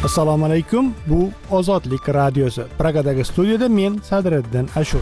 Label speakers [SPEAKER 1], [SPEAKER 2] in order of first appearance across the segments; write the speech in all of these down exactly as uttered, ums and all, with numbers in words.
[SPEAKER 1] Assalomu alaykum. Bu Ozodlik radiosi. Pragadagi studiyada men Sadriddin Ashur.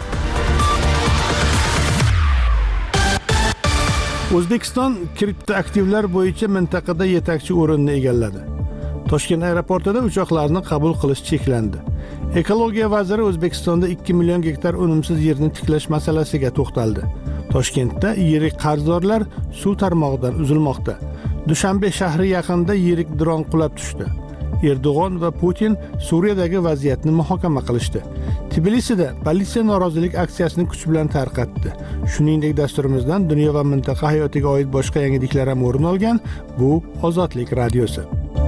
[SPEAKER 1] O'zbekiston kriptoaktivlar bo'yicha mintaqada yetakchi o'rinni egalladi. Toshkent aeroportida uchoqlarni qabul qilish cheklandi. Ekologiya vaziri O'zbekistonda ikki million gektar unumsiz yerni tiklash masalasiga to'xtaldi. Toshkentda yirik qarzdorlar suv tarmog'idan uzilmoqda. Dushanbe shahri yaqinida yirik dron qulab tushdi. Erdo'g'on va Putin Suriyadagi vaziyatni muhokama qilishdi. Tbilisida politsiya norozilik aksiyasini kuch bilan tarqatdi. Shuningdek, dasturimizdan dunyo va mintaqa hayotiga oid boshqa yangiliklar ham o'rin olgan. Bu Ozodlik radiosi.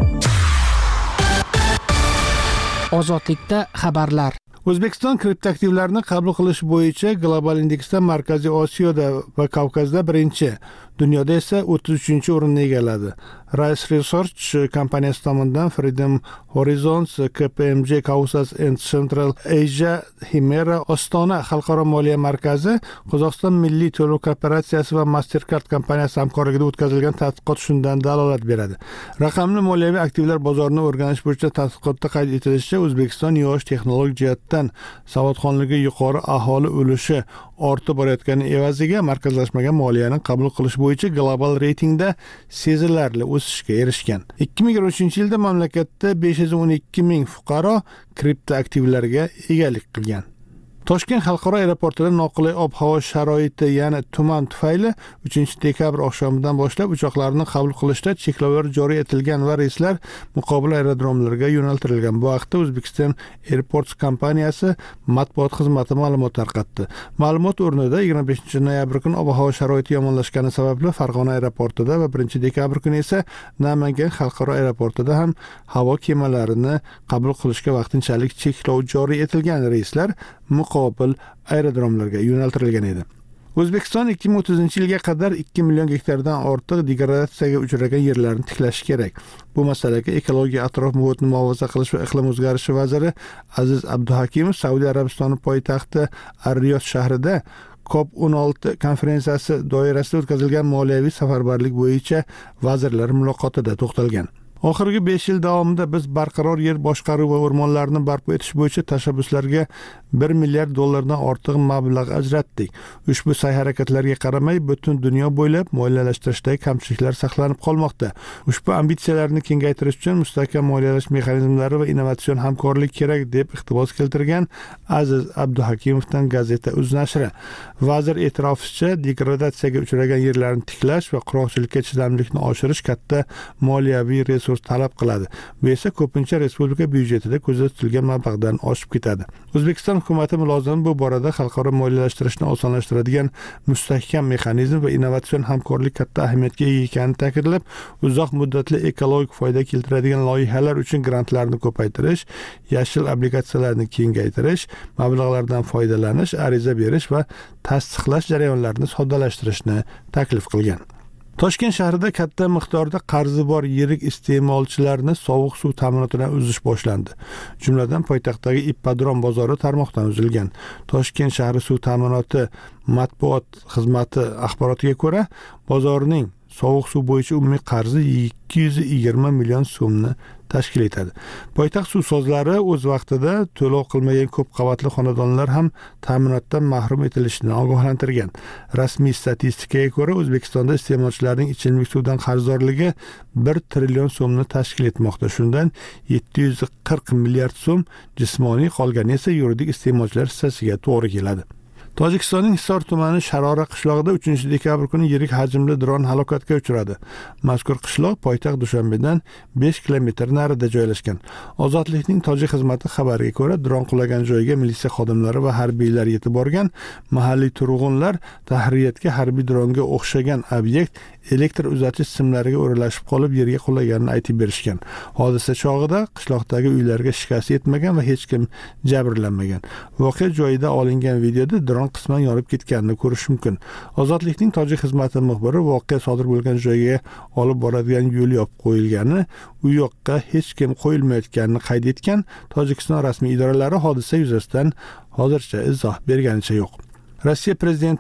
[SPEAKER 2] Ozodlikda xabarlar.
[SPEAKER 1] O'zbekiston kriptoaktivlarni qabul qilish bo'yicha global indeksda Markaziy Osiyoda va Kavkazda birinchi, dunyoda esa o'ttiz uchinchi o'rinni egalladi. Rice Research kompaniyasi tomonidan Freedom Horizons, K P M G Kaukas and Central Asia, Himera, Ostona xalqaro moliya markazi, Qozog'iston Milliy to'lov kooperatsiyasi va Mastercard kompaniyasi hamkorligida o'tkazilgan tadqiqot shundan dalolat beradi. Raqamli moliyaviy aktivlar bozorini o'rganish bo'yicha tadqiqotda qayd etilishicha, O'zbekiston yosh texnologik jihatdan savodxonligi yuqori aholi ulushi ortib borayotgani evaziga markazlashmagan moliyani qabul qilish bo'yicha global reytingda sezilarli o'sishga erishgan. ikki ming yigirma uchinchi yilda mamlakatda besh yuz o'n ikki ming fuqaro kriptoaktivlarga egalik qilgan. Toshkent xalqaro aeroportida noqulay ob-havo sharoiti, ya'ni tuman tufayli uchinchi dekabr oqshomidan boshlab uchoqlarni qabul qilishda cheklovlar joriy etilgan va reyslar muqobil aerodromlarga yo'naltirilgan. Bu haqda O'zbekiston Airports kompaniyasi matbuot xizmati ma'lumot tarqatdi. Ma'lumot o'rnida yigirma beshinchi noyabr kuni ob-havo sharoiti yomonlashgani sababli Farg'ona aeroportida va birinchi dekabr kuni esa Namangan xalqaro aeroportida ham havo kemalarini qabul qilishga vaqtinchalik cheklov joriy etilgan reyslar muqobil aerodromlarga yo'naltirilgan edi. O'zbekiston ikki ming o'ttizinchi yilga qadar ikki million gektardan ortiq degradatsiyaga uchragan yerlarni tiklashi kerak. Bu masalaga ekologiya, atrof muhitni muhofaza qilish va iqlim o'zgarishi vaziri Aziz Abduhakimov Saudiya Arabistoni poytaxti Ar-Riyod shahrida COP o'n olti konferensiyasi doirasida o'tkazilgan moliyaviy safarbarlik bo'yicha vazirlar muloqotida to'xtalgan. Oxirgi besh yil davomida biz barqaror yer boshqaruvi va o'rmonlarni barpo etish bo'yicha tashabbuslarga bir milliard dollardan ortiq mablag' ajratdik. Ushbu sa'y-harakatlarga qaramay, butun dunyo bo'ylab moliyalashtirishdagi kamchiliklar saqlanib qolmoqda. Ushbu ambitsiyalarni kengaytirish uchun mustahkam moliyalash mexanizmlari va innovatsion hamkorlik kerak deb iqtibos keltirgan Aziz Abduhakimovdan gazeta Uz nashri. Vazir e'tirofishicha, degradatsiyaga uchragan yerlarni tiklash va qurg'oqchilikka chidamlikni oshirish katta moliyaviy resurs talab qiladi. Bu esa ko'pincha respublika byudjetida ko'zda tutilgan mablag'dan oshib ketadi. O'zbekiston hukumati mulozimi bu borada xalqaro moliyalashtirishni osonlashtiradigan mustahkam mexanizm va innovatsion hamkorlik katta ahamiyatga ega ekanini ta'kidlab, uzoq muddatli ekologik foyda keltiradigan loyihalar uchun grantlarni ko'paytirish, yashil obligatsiyalarni kengaytirish, mablag'lardan foydalanish, ariza berish va tasdiqlash jarayonlarini soddalashtirishni taklif qilgan. Toshkent shahrida katta miqdorda qarzi bor yirik iste'molchilarni sovuq suv ta'minotidan uzish boshlandi. Jumladan poytaxtdagi Ippodrom bozori tarmoqdan uzilgan. Toshkent shahri suv ta'minoti matbuot xizmati axborotiga ko'ra, bozorning sovuq suv bo'yicha umumiy qarzi ikki yuz yigirma million so'mni tashkil etadi. Poytaxt suvsozlari o'z vaqtida to'lov qilmagan ko'p qavatli xonadonlar ham ta'minotdan mahrum etilishidan ogohlantirgan. Rasmiy statistikaga ko'ra, O'zbekistonda iste'molchilarning ichimlik suvidan qarzdorligi bir trillion so'mni tashkil etmoqda. Shundan yetti yuz qirq milliard so'm jismoniy, qolgani esa yuridik iste'molchilar hissasiga to'g'ri keladi. Tojikistonning Hisor tumani Sharora qishlog'ida uchinchi dekabr kuni yirik hajmli dron halokatga uchradi. Mazkur qishloq poytaxt Dushanbedan besh kilometr narida joylashgan. Ozodlikning tojik xizmati xabariga ko'ra, dron qulagan joyga militsiya xodimlari va harbiylar yetib borgan. Mahalliy turg'unlar Tahriyatga harbiy dronga o'xshagan obyekt elektr uzatish simlariga o'ralashib qolib yerga qulaganini aytib berishgan. Hodisa chog'ida qishloqdagi uylarga shikast yetmagan va hech kim jabrlanmagan. Voqea joyida olingan videoda dron qisman yonib ketganini ko'rish mumkin. Ozodlikning tojik xizmati muxbiri voqea sodir bo'lgan joyga olib boradigan yo'l yopib qo'yilgani, u yoqqa hech kim qo'yilmayotganini qayd etgan. Tojikiston rasmiy idoralari hodisa yuzasidan hozircha izoh berganicha yo'q. Rossiya prezidenti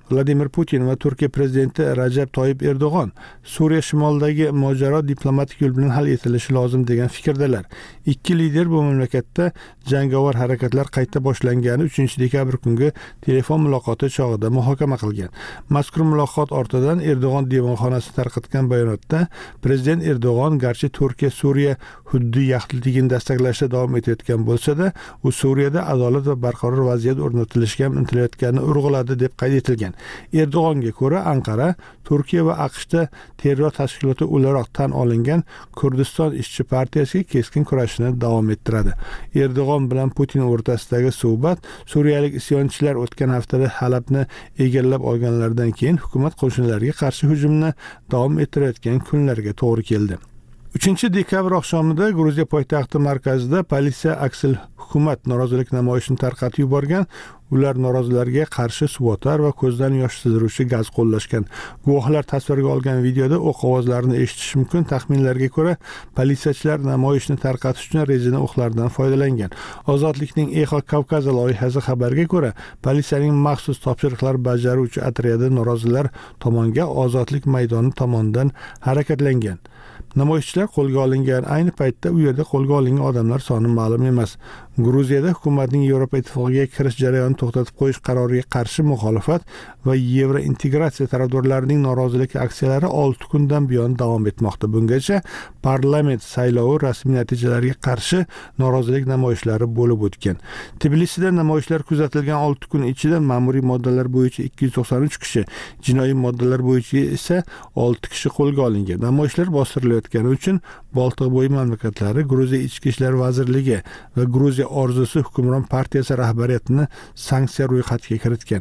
[SPEAKER 1] Vladimir Putin va Turkiya prezidenti Rajab Toyyib Erdo'g'on Suriya shimolidagi mojaro diplomatik yo'l bilan hal etilishi lozim degan fikrdalar. Ikki lider bu mamlakatda jangovar harakatlar qayta boshlangani uchinchi dekabr kungi telefon muloqoti chog'ida muhokama qilgan. Mazkur muloqot ortidan Erdo'g'on devonxonasi tarqatgan bayonotda prezident Erdo'g'on garchi Turkiya Suriya hududi yaxlitligini dastaklashda davom etayotgan bo'lsa-da, u Suriyada adolat va barqaror vaziyat o'rnatilishiga intilayotganini urg'uladi deb qayd etilgan. Erdo'g'onga ko'ra Anqara Turkiya va AQShda terror tashkiloti o'laroq tan olingan Kurdiston ishchi partiyasiga keskin kurashini davom ettiradi. Erdo'g'on bilan Putin o'rtasidagi suhbat suriyalik isyonchilar o'tgan haftada Halabni egallab olganlaridan keyin hukumat qo'shinlariga qarshi hujumni davom ettirayotgan kunlarga to'g'ri keldi. uchinchi dekabr oqshomida Gruziya poytaxti markazida politsiya aksil hukumat norozilik namoyishini tarqatib yuborgan. Ular norozilarga qarshi suvotar va ko'zdan yosh sizdiruvchi gaz qo'llashgan. Guvohlar tasvirga olgan videoda o'q ovozlarini eshitish mumkin. Taxminlarga ko'ra, politsiyachilar namoyishni tarqatish uchun rezina o'qlardan foydalangan. Ozodlikning Eho Kavkaza loyihasi xabarga ko'ra, politsiyaning maxsus topshiriqlar bajaruvchi otryadi norozilar tomonga Ozodlik maydoni tomonidan harakatlangan. Namoyishchilar qo'lga olingan. Ayni paytda u yerda qo'lga olingan odamlar soni ma'lum emas. Gruziyada hukumatning Yevropa Ittifoqiga kirish jarayonini to'xtatib qo'yish qaroriga qarshi muxolifat va yevro integratsiya tarafdorlarining norozilik aksiyalari olti kundan buyon davom etmoqda. Bungacha parlament saylovi rasmiy natijalariga qarshi norozilik namoyishlari bo'lib o'tgan. Tbilisida namoyishlar kuzatilgan olti kun ichida ma'muriy moddalar bo'yicha ikki yuz to'qson uch kishi, jinoiy moddalar bo'yicha esa olti kishi qo'lga olingan. Namoyishlar bostirilayotgani uchun Boltiqbo'yi mamlakatlari Gruziya Ichki ishlar vazirligi va Gruziya orzusi hukmron partiyasi rahbariyatini sanksiya ro'yxatiga kiritgan.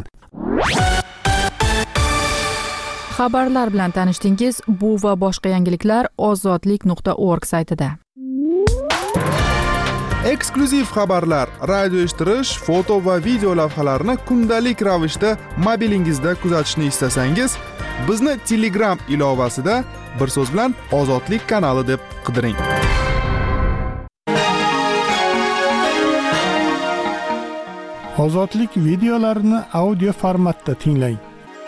[SPEAKER 2] Xabarlar bilan tanishdingiz. Bu va boshqa yangiliklar ozodlik nuqta org saytida.
[SPEAKER 3] Eksklyuziv xabarlar, radio eshittirish, foto va video lavhalarni kundalik ravishda mobilingizda kuzatishni istasangiz, bizni Telegram ilovasida bir so'z bilan Ozodlik kanali deb qidiring.
[SPEAKER 1] Ozodlik videolarini audio formatda tinglang.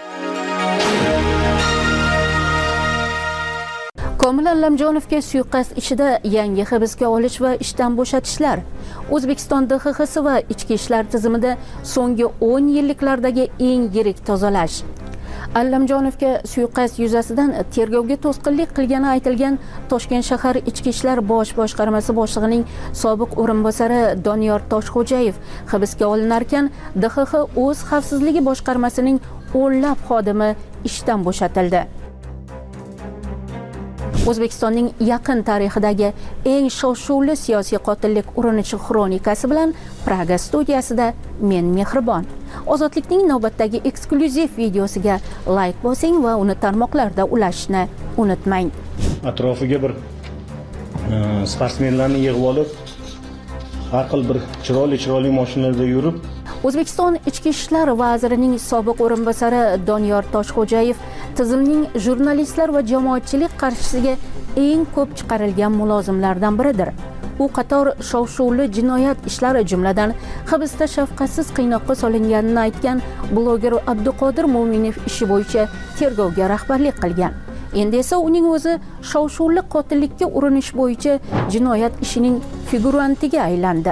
[SPEAKER 4] Komil Allamjonovga suiqasd ishida yangi hibsga olish va ishdan bo'shatishlar. O'zbekiston D X X si va ichki ishlar tizimida so'nggi o'n yilliklardagi eng yirik tozalash. Allamjonovga suiqasd yuzasidan tergovga to'sqinlik qilgani aytilgan Toshkent shahar ichki ishlar bosh boshqarmasi boshlig'ining sobiq o'rinbosari Doniyor Toshxo'jayev hibsga olinarkan, D X X o'z xavfsizligi boshqarmasining o'nlab xodimi ishdan bo'shatildi. O'zbekistonning yaqin tarixidagi eng shov-shuvli siyosiy qotillik urinishi xronikasi bilan Praga studiyasida men Mehribon. Ozodlikning navbatdagi eksklyuziv videosiga like bosing va uni tarmoqlarda ulashishni unutmang.
[SPEAKER 5] Atrofiga bir sportsmenlarni yig'ib olib, har xil bir chiroyli-chiroyli mashinalarda yurib,
[SPEAKER 4] O'zbekiston Ichki ishlar vazirining sobiq o'rinbosari Doniyor Toshxo'jayev tizimning jurnalistlar va jamoatchilik qarshisiga eng ko'p chiqarilgan mulozimlardan biridir. U qator shov-shuvli jinoyat ishlari, jumladan hibsda shafqatsiz qiynoqqa solinganini aytgan bloger Abduqodir Mo'minov ishi bo'yicha tergovga rahbarlik qilgan. Endi esa uning o'zi shov-shuvli qotillikka urinish bo'yicha jinoyat ishining figurantiga aylandi.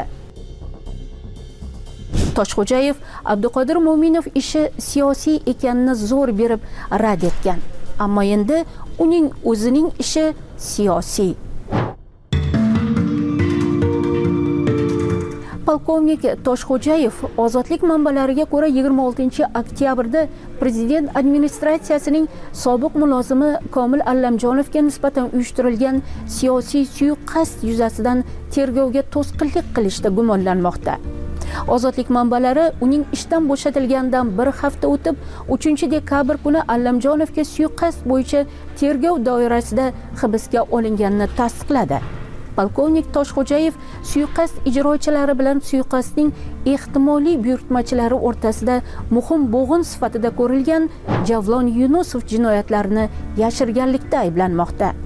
[SPEAKER 4] Toshxo'jayev Abduqodir Mo'minov ishi siyosiy ekanini zo'r berib rad etgan. Ammo endi uning o'zining ishi siyosiy. Polkovnik Toshxo'jayev ozodlik manbalariga ko'ra yigirma oltinchi oktyabrda prezident administratsiyasining sobiq mulozimi Komil Allamjonovga nisbatan uyushtirilgan siyosiy suiqasd yuzasidan tergovga to'sqinlik qilishda gumonlanmoqda. Ozodlik manbalari uning ishdan bo'shatilganidan bir hafta o'tib, uchinchi dekabr kuni Allamjonovga suiqasd bo'yicha tergov doirasida hibsga olinganini tasdiqladi. Polkovnik Toshxo'jayev suiqasd ijrochilari bilan suiqasdning ehtimoliy buyurtmachilari o'rtasida muhim bo'g'in sifatida ko'rilgan Javlon Yunusov jinoyatlarini yashirganlikda ayblanmoqda.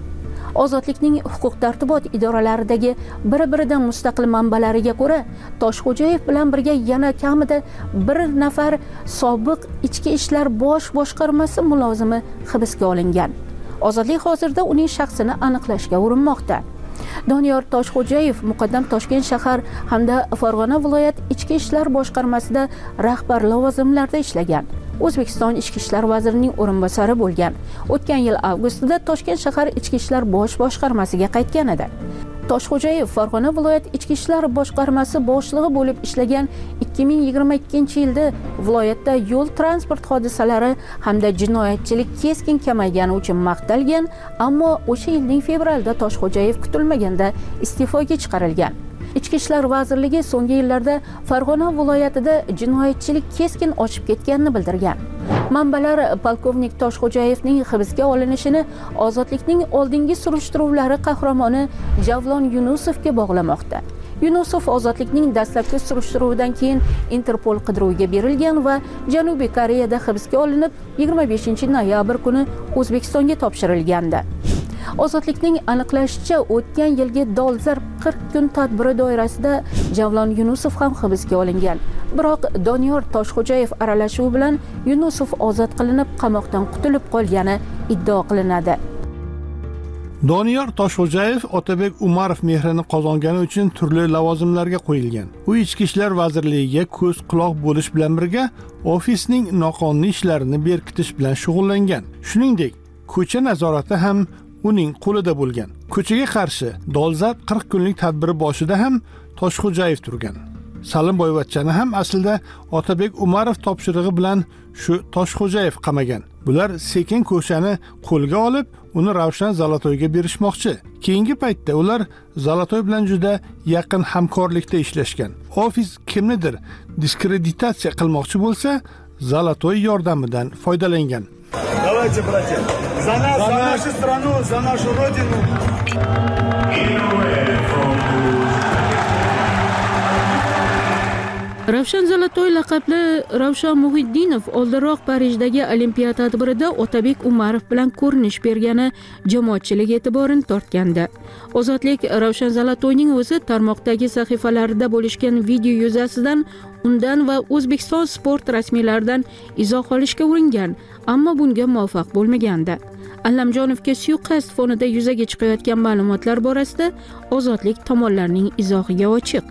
[SPEAKER 4] Ozodlikning huquq-tartibot idoralaridagi bir-biridan mustaqil manbalariga ko'ra, Toshxo'jayev bilan birga yana kamida bir nafar sobiq ichki ishlar bosh boshqarmasi mulozimi hibsga olingan. Ozodlik hozirda uning shaxsini aniqlashga urinmoqda. Doniyor Toshxo'jayev muqaddam Toshkent shahar hamda Farg'ona viloyat ichki ishlar boshqarmasida rahbar lavozimlarda ishlagan. O'zbekiston ichki ishlar vazirining o'rinbosari bo'lgan. O'tgan yil avgustida Toshkent shahar ichki ishlar bosh boshqarmasiga qaytgan edi. Toshxo'jayev Farg'ona viloyat ichki ishlar boshqarmasi boshlig'i bo'lib ishlagan ikki ming yigirma ikkinchi yilda viloyatda yo'l transport hodisalari hamda jinoyatchilik keskin kamaygani uchun maqtalgan, ammo o'sha yilning fevralida Toshxo'jayev kutilmaganda iste'foga chiqarilgan. Ichki ishlar vazirligi so'nggi yillarda Farg'ona viloyatida jinoyatchilik keskin oshib ketganini bildirgan. Manbalar polkovnik Toshxo'jayevning hibsga olinishini ozodlikning oldingi surishtiruvlari qahramoni Javlon Yunusovga bog'lamoqda. Yunusov ozodlikning dastlabki surishtiruvidan keyin Interpol qidiruviga berilgan va Janubiy Koreyada hibsga olinib, yigirma beshinchi noyabr kuni O'zbekistonga topshirilgandi. Ozodlikning aniqlashicha, o'tgan yilgi dolzarb qirq kun tadbiri doirasida Javlon Yunusov ham hibsga olingan. Biroq Doniyor Toshxo'jayev aralashuvi bilan Yunusov ozod qilinib, qamoqdan qutulib qolgani iddao qilinadi.
[SPEAKER 1] Doniyor Toshxo'jayev Otabek Umarov mehrini qozongani uchun turli lavozimlarga qo'yilgan. U Ichki ishlar vazirligiga ko'z quloq bo'lish bilan birga ofisning noqonuniy ishlarini berkitish bilan shug'ullangan. Shuningdek, ko'cha nazorati ham uning qo'lida bo'lgan. Ko'chaga qarshi dolzarb qirq kunlik tadbiri boshida ham Toshxo'jayev turgan. Salimboyevachchani ham aslida Otabek Umarov topshirig'i bilan shu Toshxo'jayev qamagan. Bular sekin ko'chani qo'lga olib, uni Ravshan Zolotoyga berishmoqchi. Keyingi paytda ular Zolotoy bilan juda yaqin hamkorlikda ishlashgan. Ofis kimnidir diskreditatsiya qilmoqchi bo'lsa, Zolotoy yordamidan foydalangan.
[SPEAKER 6] Давайте, братья, за нас, за нашу страну, за нашу родину.
[SPEAKER 7] Ravshan Zolotoy laqabli Ravshan Muhiddinov oldinroq Parijdagi Olimpiya tadbirida Otabek Umarov bilan ko'rinish bergani jamoatchilik e'tiborini tortgandi. Ozodlik Ravshan Zolotoyning o'zi tarmoqdagi sahifalarida bo'lishgan video yuzasidan undan va O'zbekiston sport rasmiylaridan izoh olishga uringan, ammo bunga muvaffaq bo'lmagandi. Allamjonovga suiqasd fonida yuzaga chiqayotgan ma'lumotlar borasida Ozodlik tomonlarining izohiga ochiq.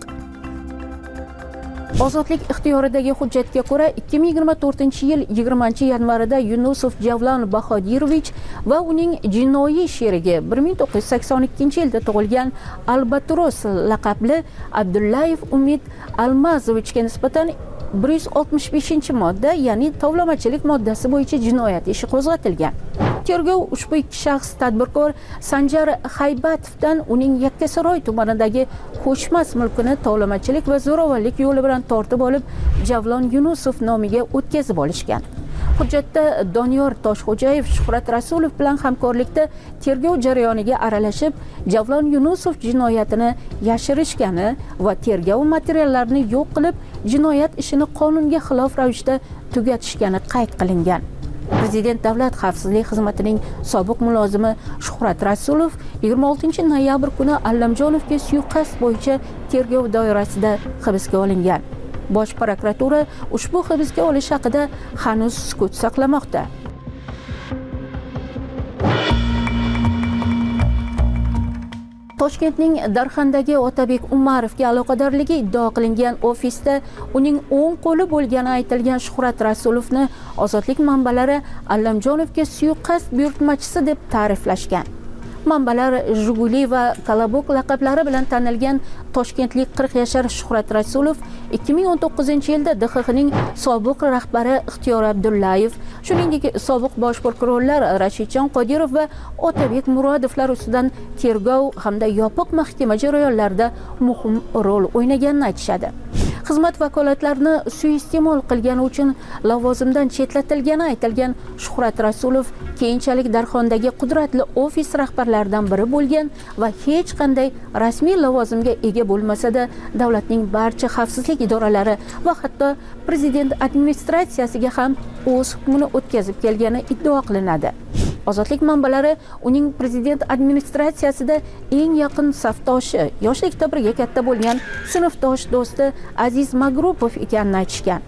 [SPEAKER 4] Ozodlik ixtiyoridagi hujjatga ko'ra ikki ming yigirma to'rtinchi yil yigirmanchi yanvarida Yunusov Javlon Bahodirovich va uning jinoiy sherigi bir ming to'qqiz yuz sakson ikkinchi yilda tug'ilgan Albatros laqabli Abdullayev Umid Almazovichga nisbatan bir yuz oltmish beshinchi modda, ya'ni tovlamachilik moddasi bo'yicha jinoyat ishi qo'zg'atilgan. Tergov ushbu ikki shaxs tadbirkor Sanjar Haybatovdan uning Yakkasaroy tumanidagi ko'chmas mulkini tovlamachilik va zo'ravonlik yo'li bilan tortib olib, Javlon Yunusov nomiga o'tkazib olishgan. Hujjatda Doniyor Toshxo'jayev Shuhrat Rasulov bilan hamkorlikda tergov jarayoniga aralashib, Javlon Yunusov jinoyatini yashirishgani va tergov materiallarini yo'q qilib, jinoyat ishini qonunga xilof ravishda tugatishgani qayd qilingan. Prezident Davlat xavfsizlik xizmatining sobiq mulozimi Shuhrat Rasulov yigirma oltinchi noyabr kuni Allamjonovga suiqasd bo'yicha tergov doirasida hibsga olingan. Bosh prokuratura ushbu hibsga olish haqida hanuz sukut saqlamoqda. Toshkentning Darxandagi Otabek Umarovga aloqadorligi iddao qilingan ofisda uning o'ng qo'li bo'lgani aytilgan Shuhrat Rasulovni Ozodlik manbalari Allamjonovga suiqasd buyurtmachisi deb ta'riflashgan. Manbalar Jiguli va Kolobok laqablari bilan tanilgan toshkentlik qirq yashar Shuhrat Rasulov ikki ming o'n to'qqizinchi yilda D X Xning sobiq rahbari Ixtiyor Abdullayev, shuningdek sobiq bosh prokurorlar Rashidjon Qodirov va Otabek Murodovlar ustidan tergov hamda yopiq mahkama jarayonlarida muhim rol o'ynaganini aytishadi. Xizmat vakolatlarini suiiste'mol qilgani uchun lavozimdan chetlatilgani aytilgan Shuhrat Rasulov keyinchalik Darxondagi qudratli ofis rahbarlaridan biri bo'lgan va hech qanday rasmiy lavozimga ega bo'lmasa-da, davlatning barcha xavfsizlik idoralari va hatto prezident administratsiyasiga ham o'z hukmini o'tkazib kelgani iddao qilinadi. Ozodlik manbalari uning prezident administratsiyasida eng yaqin safdoshi, yoshlikda birga katta bo'lgan sinfdosh do'sti Aziz Magrupov ekanini aytishgan.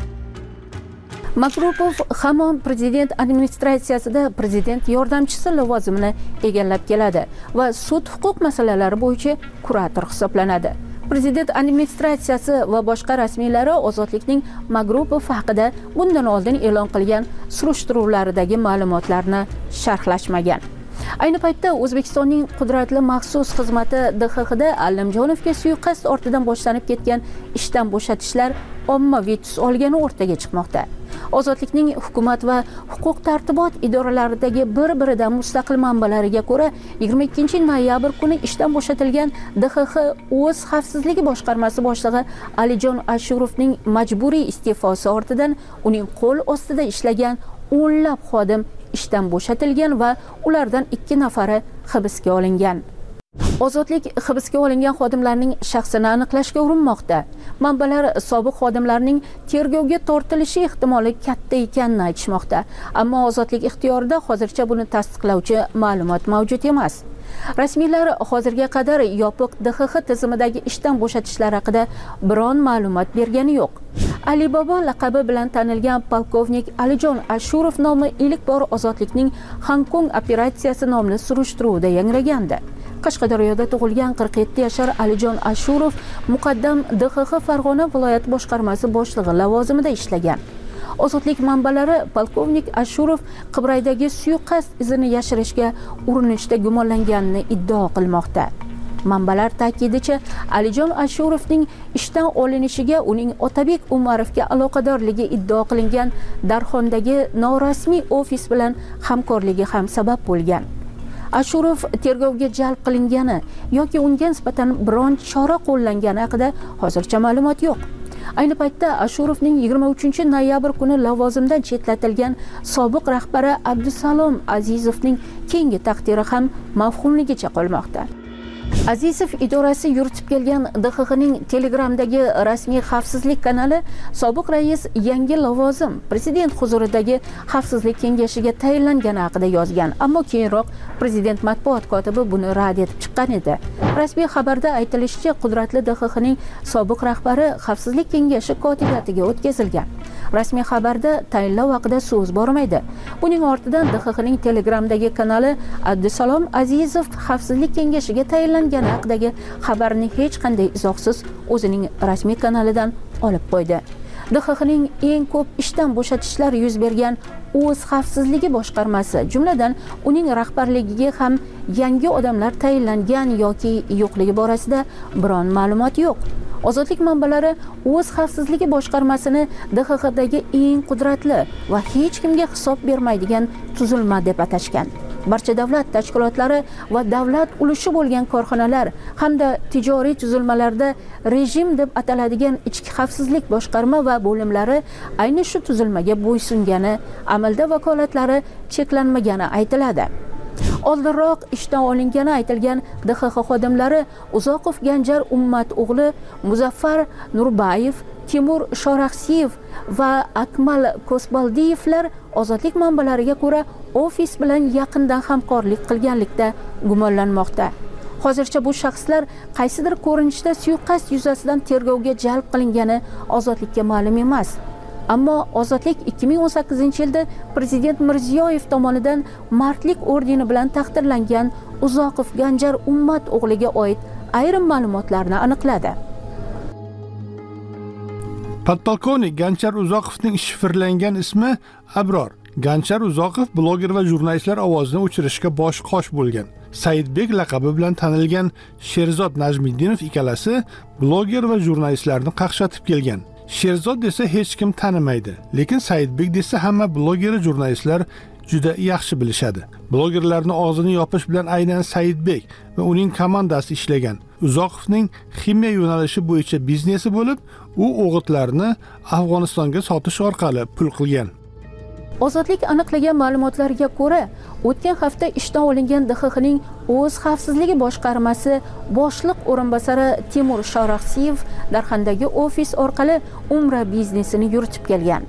[SPEAKER 4] Magrupov hamon prezident administratsiyasida prezident yordamchisi lavozimini egallab keladi va sud huquq masalalari bo'yicha kurator hisoblanadi. Prezident administratsiyasi va boshqa rasmiylari Ozodlikning Magrupov haqida bundan oldin e'lon qilgan surishtiruvlaridagi ma'lumotlarni sharhlashmagan. Ayni paytda O'zbekistonning qudratli maxsus xizmati D X Xda Allamjonovga suiqasd ortidan boshlanib ketgan ishdan bo'shatishlar ommaviy tus olgani o'rtaga chiqmoqda. Ozodlikning hukumat va huquq tartibot idoralaridagi bir-biridan mustaqil manbalariga ko'ra yigirma ikkinchi noyabr kuni ishdan bo'shatilgan D X X o'z xavfsizligi boshqarmasi boshlig'i Alijon Ashurovning majburiy iste'fosi ortidan uning qo'l ostida ishlagan o'nlab xodim ishdan bo'shatilgan va ulardan ikki nafari hibsga olingan. Ozodlik hibsga olingan xodimlarning shaxsini aniqlashga urinmoqda. Manbalar sobiq xodimlarning tergovga tortilishi ehtimoli katta ekanini aytishmoqda, ammo Ozodlik ixtiyorida hozircha buni tasdiqlovchi ma'lumot mavjud emas. Rasmiylar hozirga qadar yopiq D X X tizimidagi ishdan bo'shatishlar haqida biron ma'lumot bergani yo'q. Ali Bobo laqabi bilan tanilgan polkovnik Alijon Ashurov nomi ilk bor Ozodlikning Hong Kong operatsiyasi nomli surishtiruvda yangragandi. Qashqadaryoda tug'ilgan qirq yetti yashar Alijon Ashurov muqaddam D X X Farg'ona viloyat boshqarmasi boshlig'i lavozimida ishlagan. Ozodlik manbalari polkovnik Ashurov Qibraydagi suiqasd izini yashirishga urinishda gumonlanganini iddao qilmoqda. Manbalar ta'kidicha Alijon Ashurovning ishdan olinishiga uning Otabek Umarovga aloqadorligi iddao qilingan Darxondagi norasmiy ofis bilan hamkorligi ham sabab bo'lgan. Ashurov tergovga jalb qilingani yoki unga nisbatan biron chora qo'llangani haqida hozircha ma'lumot yo'q. Ayni paytda Ashurovning yigirma uchinchi noyabr kuni lavozimdan chetlatilgan sobiq rahbari Abdusalom Azizovning keyingi taqdiri ham mavhumligicha qolmoqda. Azizov idorasi yuritib kelgan D X Xning Telegramdagi rasmiy xavfsizlik kanali sobiq rais yangi lavozim prezident huzuridagi xavfsizlik kengashiga tayinlangani haqida yozgan, ammo keyinroq prezident matbuot kotibi buni rad etib chiqqan edi. Rasmiy xabarda aytilishicha, qudratli D X Xning sobiq rahbari xavfsizlik kengashi kotibiyatiga o'tkazilgan. Rasmiy xabarda tayinlov haqida so'z bormaydi. Buning ortidan D X Xning Telegramdagi kanali Abdusalom Azizov xavfsizlik kengashiga tayinlangani haqidagi xabarni hech qanday izohsiz o'zining rasmiy kanalidan olib qo'ydi. D X Xning eng ko'p ishdan bo'shatishlar yuz bergan o'z xavfsizligi boshqarmasi, jumladan uning rahbarligiga ham yangi odamlar tayinlangan yoki yo'qligi borasida biron ma'lumot yo'q. Ozodlik manbalari o'z xavfsizligi boshqarmasini D X Xdagi eng qudratli va hech kimga hisob bermaydigan tuzilma deb atashgan. Barcha davlat tashkilotlari va davlat ulushi bo'lgan korxonalar hamda tijoriy tuzilmalarda rejim deb ataladigan ichki xavfsizlik boshqarma va bo'limlari ayni shu tuzilmaga bo'ysungani, amalda vakolatlari cheklanmagani aytiladi. Oldinroq ishdan olingani aytilgan D X X xodimlari Uzoqov Ganjar Ummat o'g'li Muzaffar Nurbayev, Timur Shoraxsiyev va Akmal Kosbaldiyevlar Ozodlik manbalariga ko'ra ofis bilan yaqindan hamkorlik qilganlikda gumonlanmoqda. Hozircha bu shaxslar qaysidir ko'rinishda suiqasd yuzasidan tergovga jalb qilingani Ozodlikka ma'lum emas. Ammo Ozodlik ikki ming o'n sakkizinchi yilda prezident Mirziyoyev tomonidan Mardlik ordeni bilan taqdirlangan Uzoqov Ganjar Ummat o'g'liga oid ayrim ma'lumotlarni aniqladi.
[SPEAKER 1] Podpolkovnik Ganjar Uzoqovning shifrlangan ismi Abror. Ganjar Uzoqov bloger va jurnalistlar ovozini o'chirishga bosh qosh bo'lgan. Saidbek laqabi bilan tanilgan Sherzod Najmiddinov ikkalasi bloger va jurnalistlarni qaqshatib kelgan. Sherzod desa hech kim tanimaydi, lekin Saidbek desa hamma bloger va jurnalistlar juda yaxshi bilishadi. Blogerlarning og'zini yopish bilan aynan Saidbek va uning komandasi ishlagan. Uzoqovning ximiya yo'nalishi bo'yicha biznesi bo'lib, u o'g'itlarni Afg'onistonga sotish orqali pul qilgan.
[SPEAKER 4] Ozodlik aniqlagan ma'lumotlarga ko'ra, o'tgan hafta ishdan olingan D X Xning o'z xavfsizligi boshqarmasi boshliq o'rinbosari Timur Shoraxsiyev Darxandagi ofis orqali Umra biznesini yuritib kelgan.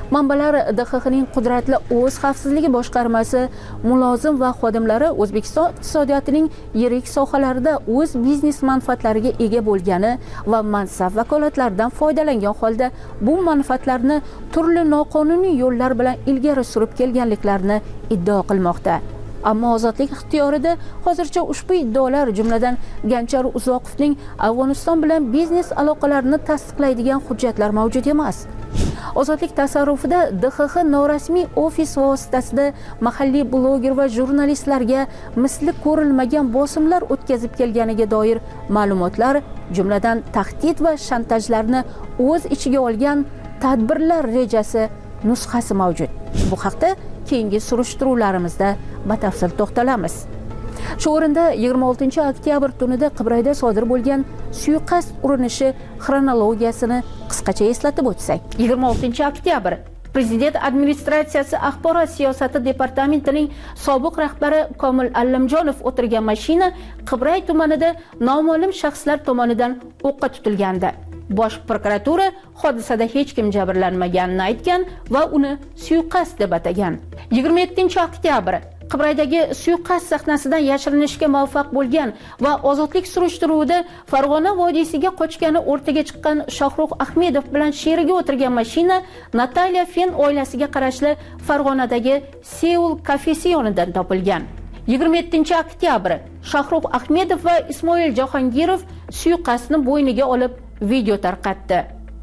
[SPEAKER 4] Manbalar D X Xning qudratli o'z xavfsizligi boshqarmasi mulozim va xodimlari O'zbekiston iqtisodiyotining yirik sohalarida o'z biznes manfaatlariga ega bo'lgani va mansab vakolatlaridan foydalangan holda bu manfaatlarni turli noqonuniy yo'llar bilan ilgari surib kelganliklarini iddao qilmoqda. Ammo ozodlik ixtiyorida hozircha ushbu iddaolar, jumladan Ganjar Uzoqovning Afg'oniston bilan biznes aloqalarini tasdiqlaydigan hujjatlar mavjud emas. Ozodlik tasarrufida D X X norasmiy ofis vositasida mahalliy bloger va jurnalistlarga misli ko'rilmagan bosimlar o'tkazib kelganiga doir ma'lumotlar, jumladan tahdid va shantajlarni o'z ichiga olgan tadbirlar rejasi nusxasi mavjud. Bu haqda keyingi surishtiruvlarimizda batafsil to'xtalamiz. Shu o'rinda yigirma oltinchi oktyabr tunida Qibrayda sodir bo'lgan suiqasd urinishi xronologiyasini qisqacha eslatib o'tsak. yigirma oltinchi oktyabr Prezident administratsiyasi axborot siyosati departamentining sobiq rahbari Komil Allamjonov o'tirgan mashina Qibray tumanida noma'lum shaxslar tomonidan o'qqa tutilgandi. Bosh prokuratura hodisada hech kim jabrlanmaganini aytgan va uni suiqasd deb atagan. yigirma yettinchi oktyabr Qibraydagi suiqasd sahnasidan yashirinishga muvaffaq bo'lgan va ozodlik surishtiruvida Farg'ona vodiysiga qochgani o'rtaga chiqqan Shohruh Ahmedov bilan sherigi o'tirgan mashina Natalya Fen oilasiga qarashli Farg'onadagi Seul kafesi yonidan topilgan. yigirma yettinchi oktyabr Shohruh Ahmedov va Ismoil Jahongirov suiqasdni bo'yniga olib video tarqatdi.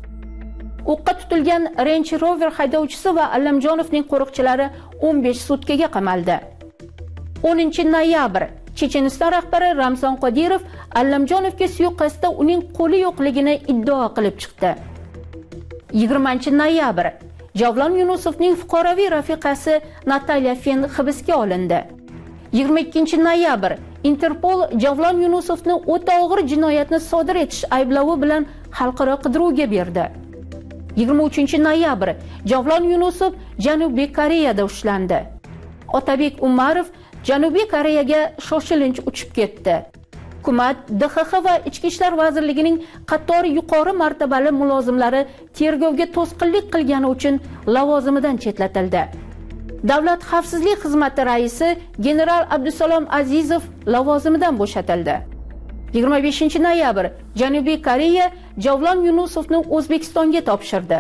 [SPEAKER 4] O'qqa tutilgan Range Rover haydovchisi va Allamjonovning qo'riqchilari o'n besh sutkaga qamaldi. o'ninchi noyabr Checheniston rahbari Ramzan Qodirov Allamjonovga suiqasdda uning qo'li yo'qligini iddao qilib chiqdi. yigirmanchi noyabr Javlon Yunusovning fuqaroviy rafiqasi Natalya Fen hibsga olindi. yigirma ikkinchi noyabr Interpol Javlon Yunusovni o'ta og'ir jinoyatni sodir etish ayblovi bilan xalqaro qidiruvga berdi. yigirma uchinchi noyabr Javlon Yunusov Janubiy Koreyada ushlandi. Otabek Umarov Janubiy Koreyaga shoshilinch uchib ketdi. Hukumat, D X X va Ichki ishlar vazirligining qator yuqori martabali mulozimlari tergovga to'sqinlik qilgani uchun lavozimidan chetlatildi. Davlat xavfsizlik xizmati raisi general Abdusalom Azizov lavozimidan bo'shatildi. yigirma beshinchi noyabr Janubiy Koreya Javlon Yunusovni O'zbekistonga topshirdi.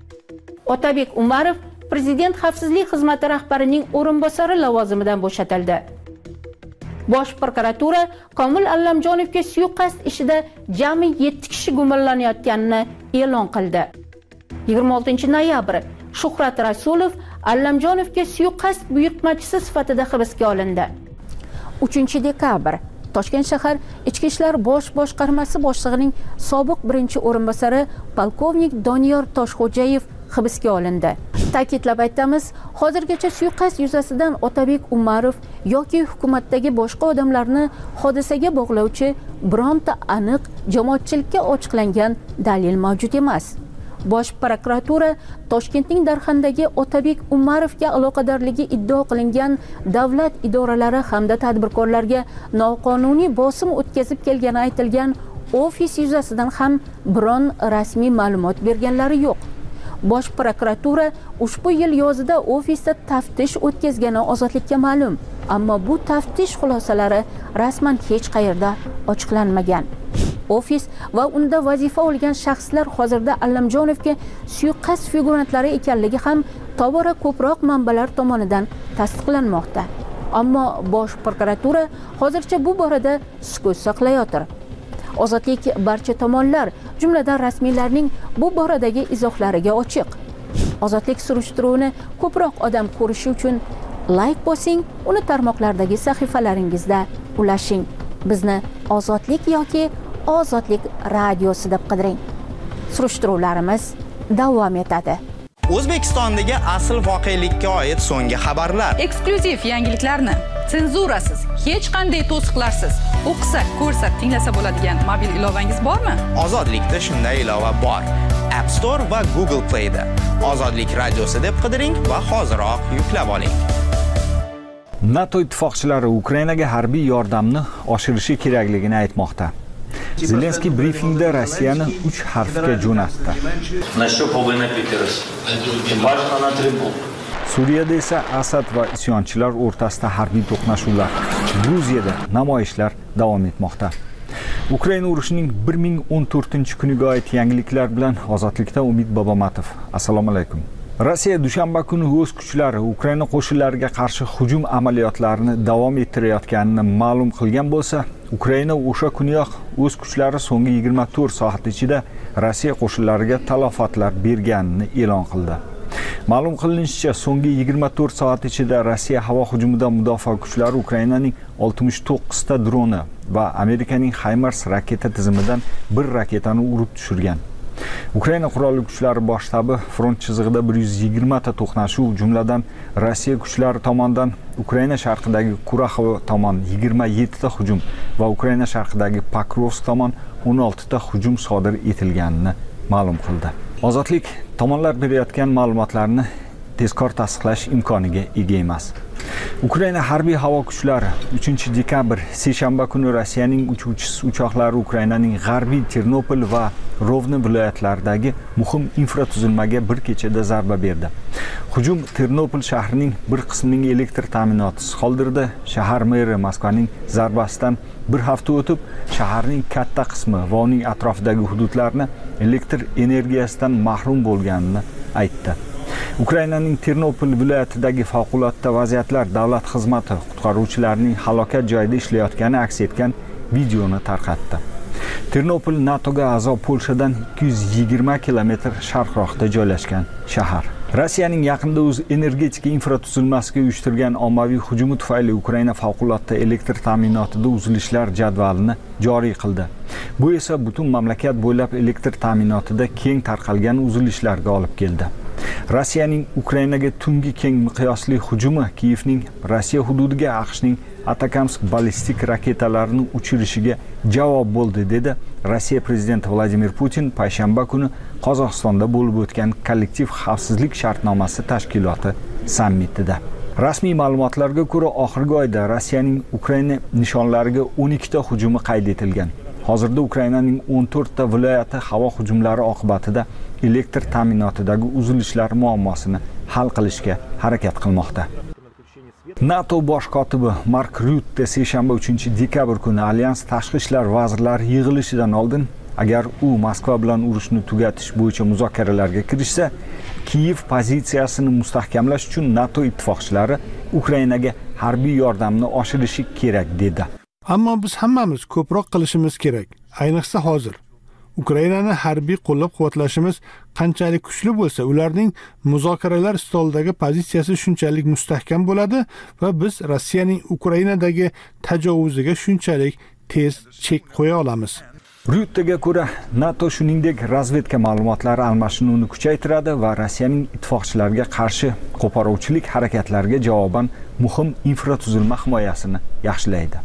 [SPEAKER 4] Otabek Umarov Prezident xavfsizlik xizmati rahbarining o'rinbosari lavozimidan bo'shatildi. Bosh prokuratura Komil Allamjonovga suiqasd ishida jami yetti kishi gumonlanayotganini e'lon qildi. yigirma oltinchi noyabr Shuhrat Rasulov Allamjonovga suiqasd buyurtmachisi sifatida hibsga olindi. uchinchi dekabr Toshkent shahar Ichki ishlar bosh boshqarmasi boshlig'ining sobiq birinchi o'rinbosari polkovnik Doniyor Toshxo'jayev hibsga olindi. Ta'kidlab aytamiz, hozirgacha suiqasd yuzasidan Otabek Umarov yoki hukumatdagi boshqa odamlarni hodisaga bog'lovchi bironta aniq jamoatchilikka ochiqlangan dalil mavjud emas. Bosh prokuratura Toshkentning Darxandagi Otabek Umarovga aloqadorligi iddao qilingan davlat idoralari hamda tadbirkorlarga noqonuniy bosim o'tkazib kelgani aytilgan ofis yuzasidan ham biron rasmiy ma'lumot berganlari yo'q. Bosh prokuratura ushbu yil yozida ofisda taftish o'tkazgani ozodlikka ma'lum, ammo bu taftish xulosalari rasman hech qayerda ochiqlanmagan. Ofis va unda vazifa olgan shaxslar hozirda Allamjonovga suiqasd figurantlari ekanligi ham tobora ko'proq manbalar tomonidan tasdiqlanmoqda. Ammo bosh prokuratura hozircha bu borada sukut saqlayotir. Ozodlik barcha tomonlar, jumladan rasmiylarning bu boradagi izohlariga ochiq. Ozodlik surishtiruvini ko'proq odam ko'rishi uchun like bosing, uni tarmoqlardagi sahifalaringizda ulashing. Bizni Ozodlik yoki Ozodlik radiosi deb qidiring. Surishtiruvlarimiz davom etadi.
[SPEAKER 8] O'zbekistondagi asl voqelikka oid so'nggi xabarlar,
[SPEAKER 2] eksklyuziv yangiliklarni senzurasiz, hech qanday to'siqlarsiz o'qisa, ko'rsa, tinglasa bo'ladigan mobil ilovangiz bormi?
[SPEAKER 8] Ozodlikda shunday ilova bor. App Store va Google Play da Ozodlik radiosi deb qidiring va hoziroq yuklab oling.
[SPEAKER 9] NATO ittifoqchilari Ukrainaga harbiy yordamni oshirishi kerakligini aytmoqda. Zelenskiy brifingda Rossiyani uch harfga jo'natdi.
[SPEAKER 10] На что повинна піти Росія? Бажано на три пункти.
[SPEAKER 9] Suriyada esa Asad va isyonchilar o'rtasida harbiy to'qnashuvlar, Gruziyada namoyishlar davom etmoqda. Ukraina urushining bir ming o'n to'rtinchi kuniga oid yangiliklar bilan Ozodlikda Umid Bobomatov. Assalomu alaykum. Rossiya dushanba kuni o'z kuchlari Ukraina qo'shinlariga qarshi hujum amaliyotlarini davom ettirayotganini ma'lum qilgan bo'lsa, Ukraina o'sha kuniyoq o'z kuchlari so'nggi yigirma to'rt soat ichida Rossiya qo'shinlariga talafotlar berganini e'lon qildi. Ma'lum qilinishicha, so'nggi yigirma to'rt soat ichida Rossiya havo hujumidan mudofaa kuchlari Ukrainaning oltmish to'qqiz ta droni va Amerikaning HIMARS raketa tizimidan bir raketani urib tushirgan. Ukraina qurolli kuchlari bosh shtabi front chizig'ida bir yuz yigirma ta to'qnashuv, jumladan Rossiya kuchlari tomonidan Ukraina sharqidagi Kuraxovo tomon yigirma yetti ta hujum va Ukraina sharqidagi Pokrovsk tomon o'n olti ta hujum sodir etilganini ma'lum qildi. Ozodlik tomonlar berayotgan ma'lumotlarni tezkor tasdiqlash imkoniga ega emas. Ukraina harbiy havo kuchlari uchinchi dekabr seshanba kuni Rossiyaning uchuvchisiz uchoqlari Ukrainaning g'arbiy Ternopol va Rovno viloyatlaridagi muhim infratuzilmaga bir kechada zarba berdi. Hujum Ternopol shahrining bir qismining elektr ta'minotisiz qoldirdi. Shahar meri Moskvaning zarbasidan bir hafta o'tib, shaharning katta qismi va uning atrofidagi hududlarni elektr energiyasidan mahrum bo'lganini aytdi. Ukrainaning Ternopol viloyatidagi favqulodda vaziyatlar davlat xizmati qutqaruvchilarining halokat joyida ishlayotgani aks etgan videoni tarqatdi. Ternopol NATOga a'zo Polshadan ikki yuz yigirma kilometr sharqroqda joylashgan shahar. Rossiyaning yaqinda o'z energetika infratuzilmasiga uyushtirgan ommaviy hujumi tufayli Ukraina favqulodda elektr ta'minotida uzilishlar jadvalini joriy qildi. Bu esa butun mamlakat bo'ylab elektr ta'minotida keng tarqalgan uzilishlarga olib keldi. Rossiyaning Ukrainaga tungi keng miqyosli hujumi Kiyevning Rossiya hududiga AQShning Atakamsk ballistik raketalarini uchirishiga javob bo'ldi, dedi Rossiya prezidenti Vladimir Putin payshanba kuni Qozog'istonda bo'lib o'tgan kollektiv xavfsizlik shartnomasi tashkiloti sammitida. Rasmiy ma'lumotlarga ko'ra, oxirgi oyda Rossiyaning Ukraina nishonlariga o'n ikki ta hujumi qayd etilgan. Hozirda Ukrainaning o'n to'rt ta viloyati havo hujumlari oqibatida elektr ta'minotidagi uzilishlar muammosini hal qilishga harakat qilmoqda. NATO bosh kotibi Mark Rutte seshanba uchinchi dekabr kuni Alyans tashqi ishlar vazirlari yig'ilishidan oldin, agar u Moskva bilan urushni tugatish bo'yicha muzokaralarga kirishsa, Kiyev pozitsiyasini mustahkamlash uchun NATO ittifoqchilari Ukrainaga harbiy yordamni oshirishi kerak dedi.
[SPEAKER 1] Ammo biz hammamiz ko'proq qilishimiz kerak, ayniqsa hozir. Ukrainani harbiy qo'llab-quvvatlashimiz qanchalik kuchli bo'lsa, ularning muzokaralar stolidagi pozitsiyasi shunchalik mustahkam bo'ladi va biz Rossiyaning Ukrainadagi tajovuziga shunchalik tez chek qo'ya olamiz.
[SPEAKER 9] Ruttega ko'ra, NATO shuningdek razvedka ma'lumotlari almashinuvini kuchaytiradi va Rossiyaning ittifoqchilarga qarshi qo'poruvchilik harakatlariga javoban muhim infratuzilma himoyasini yaxshilaydi.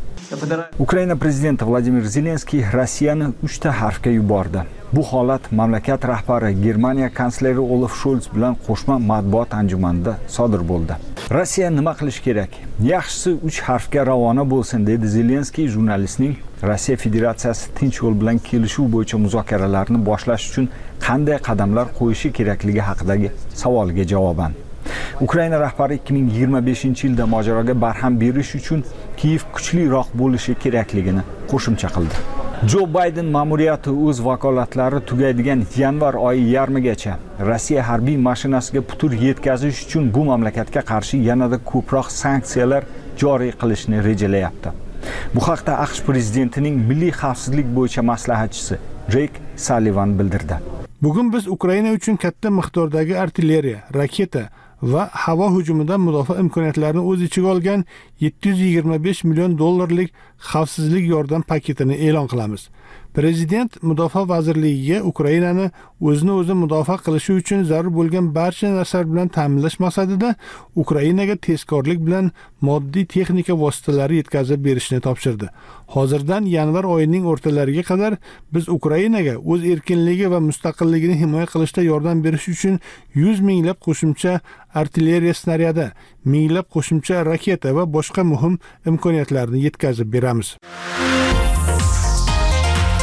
[SPEAKER 9] Ukraina prezidenti Vladimir Zelenskiy Rossiyani uch ta harfga yubordi. Bu holat mamlakat rahbari Germaniya kansleri Olaf Scholz bilan qo'shma matbuot anjumanida sodir bo'ldi. Rossiya nima qilish kerak? Yaxshisi uch harfga ravona bo'lsin, dedi Zelenskiy jurnalistning Rossiya Federatsiyasi tinch yo'l bilan kelishuv bo'yicha muzokaralarni boshlash uchun qanday qadamlar qo'yishi kerakligi haqidagi savoliga javoban. Ukraina rahbari ikki ming yigirma beshinchi yilda mojaroga barham berish uchun Kiyev kuchliroq bo'lishi kerakligini qo'shimcha qildi. Jo Bayden ma'muriyati o'z vakolatlari tugaydigan yanvar oyi yarmigacha Rossiya harbiy mashinasiga putur yetkazish uchun bu mamlakatga qarshi yanada ko'proq sanksiyalar joriy qilishni rejalayapti. Bu haqda AQSh prezidentining milliy xavfsizlik bo'yicha maslahatchisi Jake Sullivan bildirdi.
[SPEAKER 1] Bugun biz Ukraina uchun katta miqdordagi artilleriya, raketa va havo hujumidan mudofaa imkoniyatlarini o'z ichiga olgan yetti yuz yigirma besh million dollarlik xavfsizlik yordam paketini e'lon qilamiz. Prezident Mudofaa vazirligiga Ukrainani o'zini o'zi mudofaa qilishi uchun zarur bo'lgan barcha narsalar bilan ta'minlash maqsadida Ukrainaga tezkorlik bilan moddiy texnika vositalari yetkazib berishni topshirdi. Hozirdan yanvar oyining o'rtalariga qadar biz Ukrainaga o'z erkinligi va mustaqilligini himoya qilishda yordam berish uchun yuz minglab qo'shimcha artilleriya snaryadi, minglab qo'shimcha raketa va boshqa muhim imkoniyatlarni yetkazib beramiz.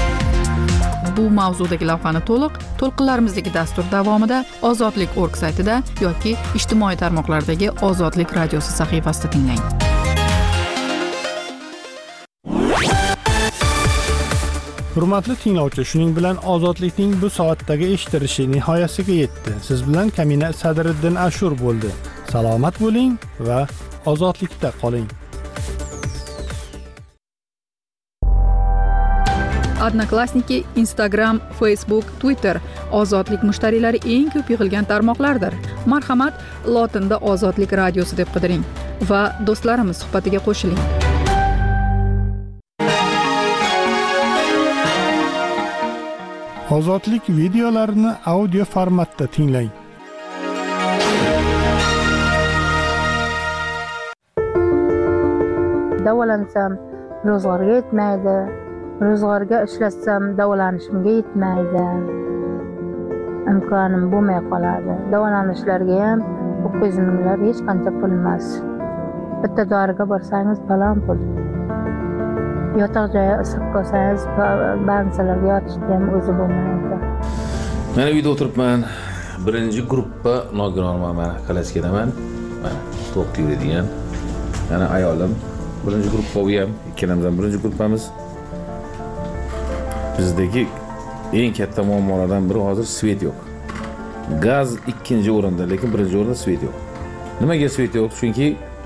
[SPEAKER 2] bu mavzudagi lavhani to'liq to'lqinlarimizdagi dastur davomida Ozodlik org saytida yoki ijtimoiy tarmoqlardagi Ozodlik radiosi sahifasida tinglang.
[SPEAKER 1] Hurmatli tinglovchi, shuning bilan Ozodlikning bu soatdagi eshittirishi nihoyasiga yetdi. Siz bilan Kamina Sadriddin Ashur bo'ldi. Salomat bo'ling va ozodlikda qoling.
[SPEAKER 2] Odnoklassniki, Instagram, Facebook, Twitter Ozodlik mushtariylari eng ko'p yig'ilgan tarmoqlardir. Marhamat, lotinda Ozodlik radiosi deb qidiring va do'stlarimiz suhbatiga qo'shiling.
[SPEAKER 1] Ozodlik videolarini audio formatda tinglang.
[SPEAKER 11] Davolansam ro'zg'orga yetmaydi. Ro'zg'orga ishlatsam davolanishimga yetmaydi. Imkonim bo'lmay qoladi. Davolanishlarga ham to'qqiz yuz minglar hech qancha pul emas. Bitta doriga borsangiz falon pul. Yotoq joyi issiq qolsangiz, bansalarga yotishga ham o'zi bo'lmaydi.
[SPEAKER 12] Men uyda o'tiribman. Birinchi guruhga nogironman, men Kalaskadaman. Mana to'q yuradigan. Yana ayolim birinchi guruhga o'yam, ikkalamiz ham birinchi guruhimiz. Bizdagi eng katta muammolardan biri hozir svet yo'q. Gaz ikkinchi o'rinda, lekin birinchi o'rinda svet yo'q. Nimaga svet yo'q? Chunki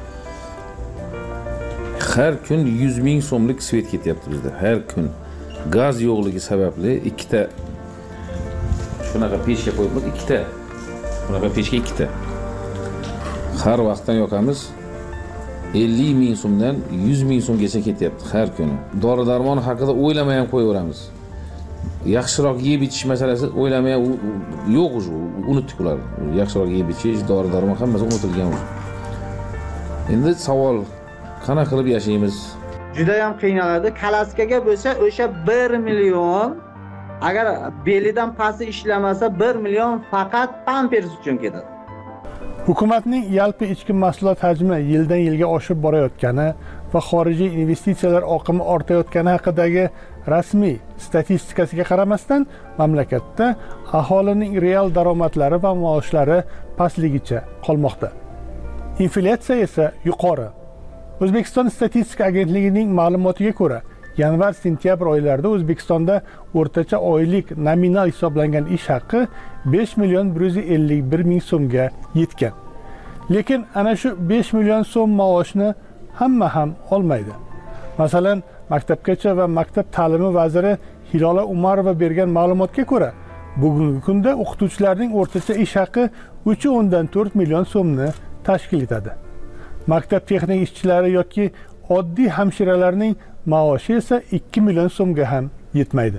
[SPEAKER 12] har kun yuz ming so'mlik svet ketyapti bizda. Har kun gaz yo'qligi sababli ikkita shunaqa pechga qo'yib, ikkita bunaqa pechga ikkita. Har vaqtdan yoqamiz ellik ming so'mdan yuz ming so'mgacha ketyapti har kuni. Dori-darmon haqida o'ylamay ham qo'yaveramiz. Yaxshiroq yeb ichish masalasi o'ylamay yo'q o'zi, unutdik ular. Yaxshiroq yeb ichish, dori-darmon hammasi unutilgan o'zi. Endi savol, qanaqa qilib yashaymiz?
[SPEAKER 13] Juda ham qiynaladi. Kalaskaga bo'lsa o'sha bir million, agar belidan pasti ishlamasa bir million faqat pampers uchun ketadi.
[SPEAKER 1] Hukumatning yalpi ichki mahsulot hajmi yildan yilga oshib borayotgani va xorijiy investitsiyalar oqimi ortayotgani haqidagi rasmiy statistikasiga qaramasdan, mamlakatda aholining real daromadlari va maoshlari pastligicha qolmoqda. Inflyatsiya esa yuqori. O'zbekiston statistika agentligining ma'lumotiga ko'ra, yanvar-sentyabr oylarida O'zbekistonda o'rtacha oylik nominal hisoblangan ish haqi besh million bir yuz ellik bir ming so'mga yetgan. Lekin ana shu besh million so'm maoshni hamma ham olmaydi. Masalan, Maktabgacha va maktab ta'limi vaziri Hilola Umarova bergan ma'lumotga ko'ra, bugungi kunda o'qituvchilarning o'rtacha ish haqi uch nuqta o'ndan to'rt million so'mni tashkil etadi. Maktab texnik ishchilari yoki oddiy hamshiralarning maoshi esa ikki million so'mga ham yetmaydi.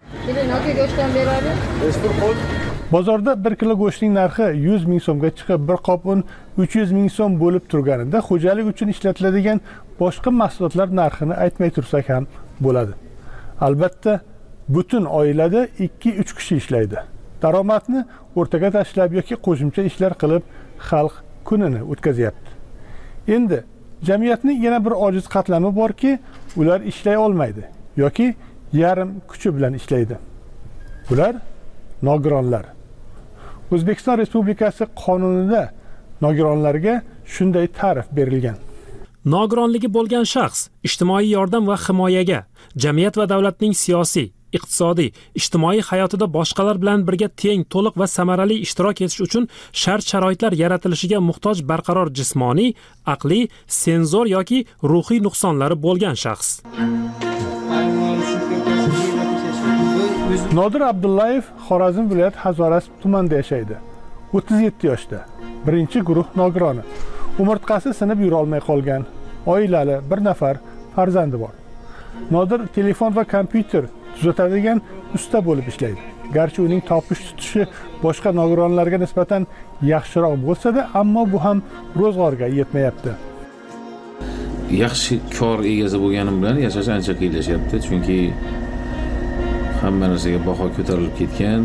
[SPEAKER 1] Bozorda bir kilo go'shtning narxi yuz ming so'mga chiqib, bir qop un uch yuz ming so'm bo'lib turganida, xo'jalik uchun ishlatiladigan boshqa mahsulotlar narxini aytmay tursak ham bo'ladi. Albatta, butun oilada ikki uch kishi ishlaydi. Daromadni o'rtaga tashlab yoki qo'shimcha ishlar qilib xalq kunini o'tkazyapti. Endi jamiyatning yana bir ojiz qatlami borki, ular ishlay olmaydi yoki yarim kuchi bilan ishlaydi. Bular nogironlar. O'zbekiston Respublikasi qonunida nogironlarga shunday ta'rif berilgan.
[SPEAKER 14] Nogironligi bo'lgan shaxs ijtimoiy yordam va himoyaga, jamiyat va davlatning siyosiy, iqtisodiy, ijtimoiy hayotida boshqalar bilan birga teng, to'liq va samarali ishtirok etish uchun shart-sharoitlar yaratilishiga muhtoj barqaror jismoniy, aqliy, senzor yoki ruhiy nuqsonlari bo'lgan shaxs.
[SPEAKER 1] Nodir Abdullayev Xorazm viloyat Hazoras tumanida yashaydi. o'ttiz yetti yoshda. Birinchi guruh nogironi. Umurtqasi sinib yura olmay qolgan. Oilali, bir nafar farzandi bor. Nodir telefon va kompyuter tuzatadigan usta bo'lib ishlaydi. Garchi uning topish tutishi boshqa nogironlarga nisbatan yaxshiroq bo'lsa-da, ammo bu ham ro'zg'orga yetmayapti.
[SPEAKER 12] Yaxshi kor egasi bo'lganim bilan yashash ancha qiyinlashyapti, chunki hamma narsaga baho ko'tarilib ketgan.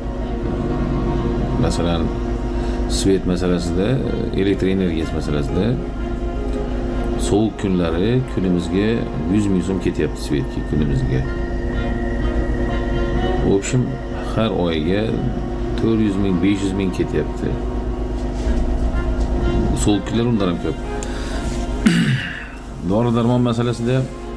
[SPEAKER 12] Masalan, svet masalasida, elektr energiyasi masalasida sovuq kunlari kunimizga yuz ming so'm ketyapti svetga kunimizga. В общем, har oyga to'rt yuz ming, besh yuz ming ketyapti. So'l kunlar undan ham ko'p. Dori darmon masalasida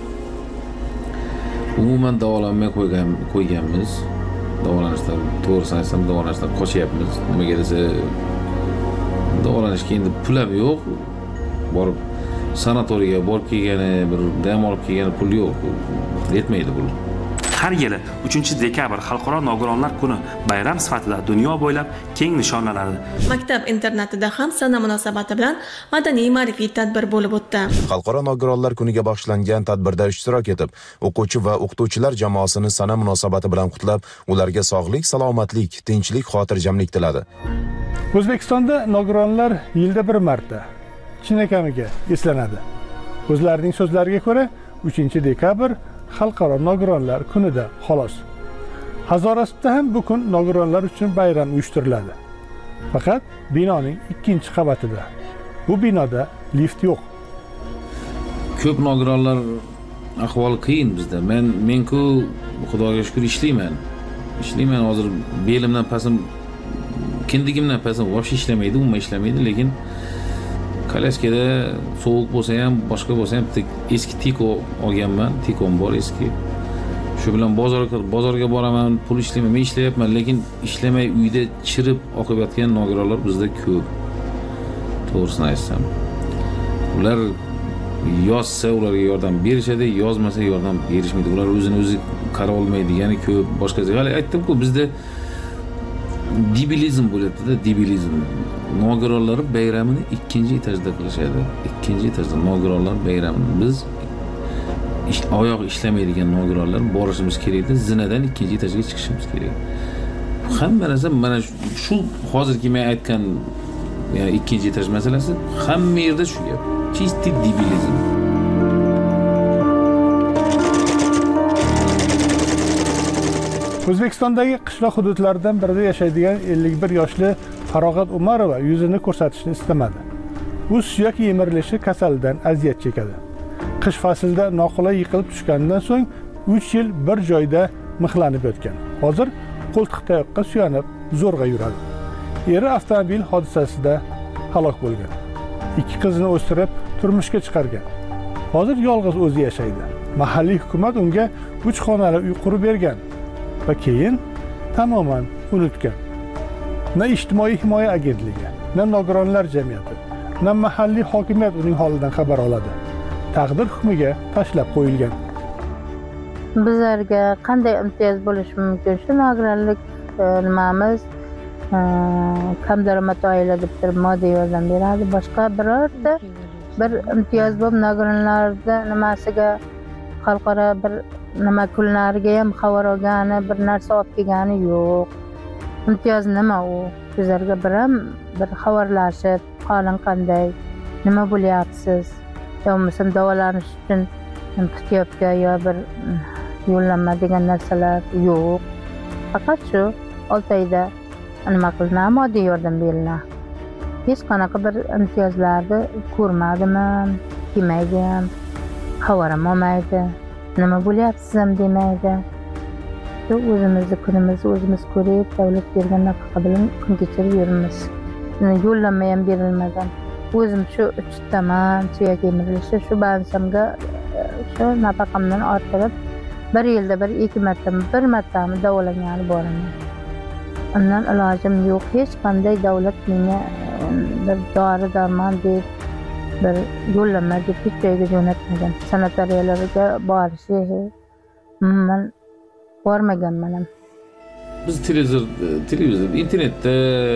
[SPEAKER 12] umuman davolanmay qo'ygan qo'yganmiz. Davolanishdan to'g'risini aytsam, davolanishdan qochyapmiz. Nimaga desa, davolanishga endi pul ham yo'q. Borib sanatoriyga borib kelgani, bir dam olib kelgani pul yo'q. Yetmaydi pul.
[SPEAKER 15] Har yili uchinchi dekabr Xalqaro nogironlar kuni bayram sifatida dunyo bo'ylab keng nishonlanadi.
[SPEAKER 16] Maktab internatida ham sana munosabati bilan madaniy ma'rifiy tadbir bo'lib o'tdi.
[SPEAKER 17] Xalqaro nogironlar kuniga bag'ishlangan tadbirda ishtirok etib, o'quvchi va o'qituvchilar jamoasini sana munosabati bilan qutlab, ularga sog'lik, salomatlik, tinchlik, xotirjamlik tiladi.
[SPEAKER 1] O'zbekistonda nogironlar yilda bir marta chinakamiga eslanadi. O'zlarining so'zlariga ko'ra, uchinchi dekabr Xalqaro nogironlar kunida xolos. Hazorasutda ham bu kun nogironlar uchun bayram uyushtiriladi. Faqat binoning ikkinchi qavatida. Bu binoda lift yo'q.
[SPEAKER 12] Ko'p nogironlar ahvoli qiyin bizda. Men men-ku Xudoga shukr ishlayman. Ishlayman, hozir belimdan pastim, kindigimdan pastim vosh ishlamaydi, umuman ishlamaydi, lekin Kalaskada sovuq bo'lsa ham, boshqa bo'lsa ham eski Tiko olganman, Tikom bor eski. Shu bilan bozorga bozorga boraman, pul ishlayman, men ishlayapman, lekin ishlamay uyda chirib oqib yotgan nogironlar bizda ko'p. To'g'risini aytsam. Ular yozsa ularga yordam berishadi, yozmasa yordam berishmaydi. Ular o'zini o'zi qara olmaydigani ko'p. Boshqa hali aytdim-ku, bizda debilizm bo'lyapti-da, debilizm. Nogironlar bayramini ikkinchi etajda qilishadi. Ikkinchi etajda nogironlar bayramini biz ish, oyoq ishlamaydigan nogironlar borishimiz kerak-da, zinadan ikkinchi etajga chiqishimiz kerak. Hamma narsa mana shu hozirgi men aytgan ya'ni ikkinchi etaj masalasi hamma yerda shu gap. Chisti debilizm.
[SPEAKER 1] O'zbekistondagi qishloq hududlaridan birida yashaydigan ellik bir yoshli Farog'at Umarova yuzini ko'rsatishni istamadi. U suyak yemirilishi kasalidan aziyat chekadi. Qish faslida noqulay yiqilib tushgandan so'ng uch yil bir joyda mixlanib yotgan. Hozir qo'ltiq tayoqqa suyanib zo'rg'a yuradi. Eri avtomobil hodisasida halok bo'lgan. Ikki qizini o'stirib turmushga chiqargan. Hozir yolg'iz o'zi yashaydi. Mahalliy hukumat unga uch xonali uy qurib bergan va keyin tamoman unutgan. Na ijtimoiy himoya agentligi, na nogironlar jamiyati, na mahalliy hokimiyat uning holidan xabar oladi. Taqdir hukmiga tashlab qo'yilgan.
[SPEAKER 11] Bizlarga qanday imtiyoz bo'lishi mumkin? Shu nogironlik nimamiz kam daromad oila deb turib moddiy yordam beradi. Boshqa birorta bir imtiyoz bo'lib nogironlarda nimasiga xalqaro bir nima kunlariga ham xabar olgani, bir narsa olib kelgani yo'q. Imtiyoz nima u? Bizlarga bir ham bir xabarlashib, holing qanday, nima bo'lyapsiz, yo'qmi davolanish uchun putyapka yo bir yo'llanma degan narsalar yo'q. Faqat shu olti oyda nima qilinadi, moddiy yordam beriladi. Hech qanaqa bir imtiyozlarni ko'rmadimmi, demaydi, xabarim olmaydi, nima bo'lyapsiz ham demaydi. Shu o'zimizni kunimizni o'zimiz ko'rib, davlat bergan nafaqa bilan kun kechirib yuramiz. Yo'llanma ham berilmagan. O'zim shu uchtaman, suyak yemirilishi, shu bansamga shu nafaqamdan orttirib, bir yilda bir ikki marta, bir martami davolangani boraman. Undan ilojim yo'q. Hech qanday davlat menga bir dori darmon deb, bir yo'llanma deb hech joyga jo'natmagan. Sanatoriyalarga borishi umuman bormaganman ham.
[SPEAKER 12] Biz televizor, televizor, internetda,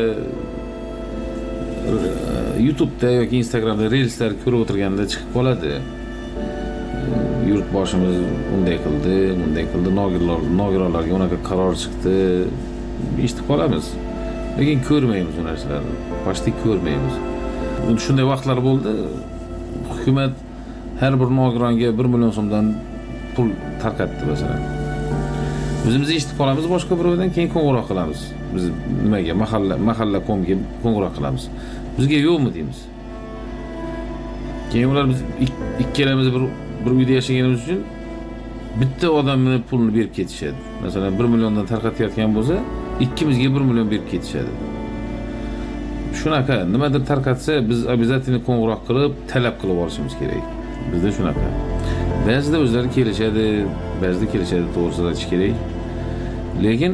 [SPEAKER 12] YouTube'da yoki Instagram'da reelslar ko'rib o'tirganda chiqib qoladi. Yurtboshimiz unday qildi, bunday qildi, nogironlar, nogironlarga unaqa qaror chiqdi. Eshitib qolamiz. Lekin ko'rmaymiz u narsalarni. Boshda ko'rmaymiz. Shunday vaqtlar bo'ldi. Hukumat har bir nogironga bir million so'mdan pul tarqatdi masalan. O'zimiz eshitib qolamiz, boshqa birovdan keyin qo'ng'iroq qilamiz. Biz nimaga mahalla mahalla komga qo'ng'iroq qilamiz. Bizga yo'qmi deymiz. Keyin ular biz ikkalamiz bir bir uyda yashaganimiz uchun bitta odamni pulini berib ketishadi. Masalan, bir milliondan tarqatayotgan bo'lsa, ikkimizga bir million berib ketishadi. Shunaqa, nimadir tarqatsa, biz обязательно qo'ng'iroq qilib, talab qilib olishimiz kerak. Bizda shunaqa. Ba'zida o'zlari kelishadi, ba'zida kelishadi, to'g'risini aytish kerak. Lekin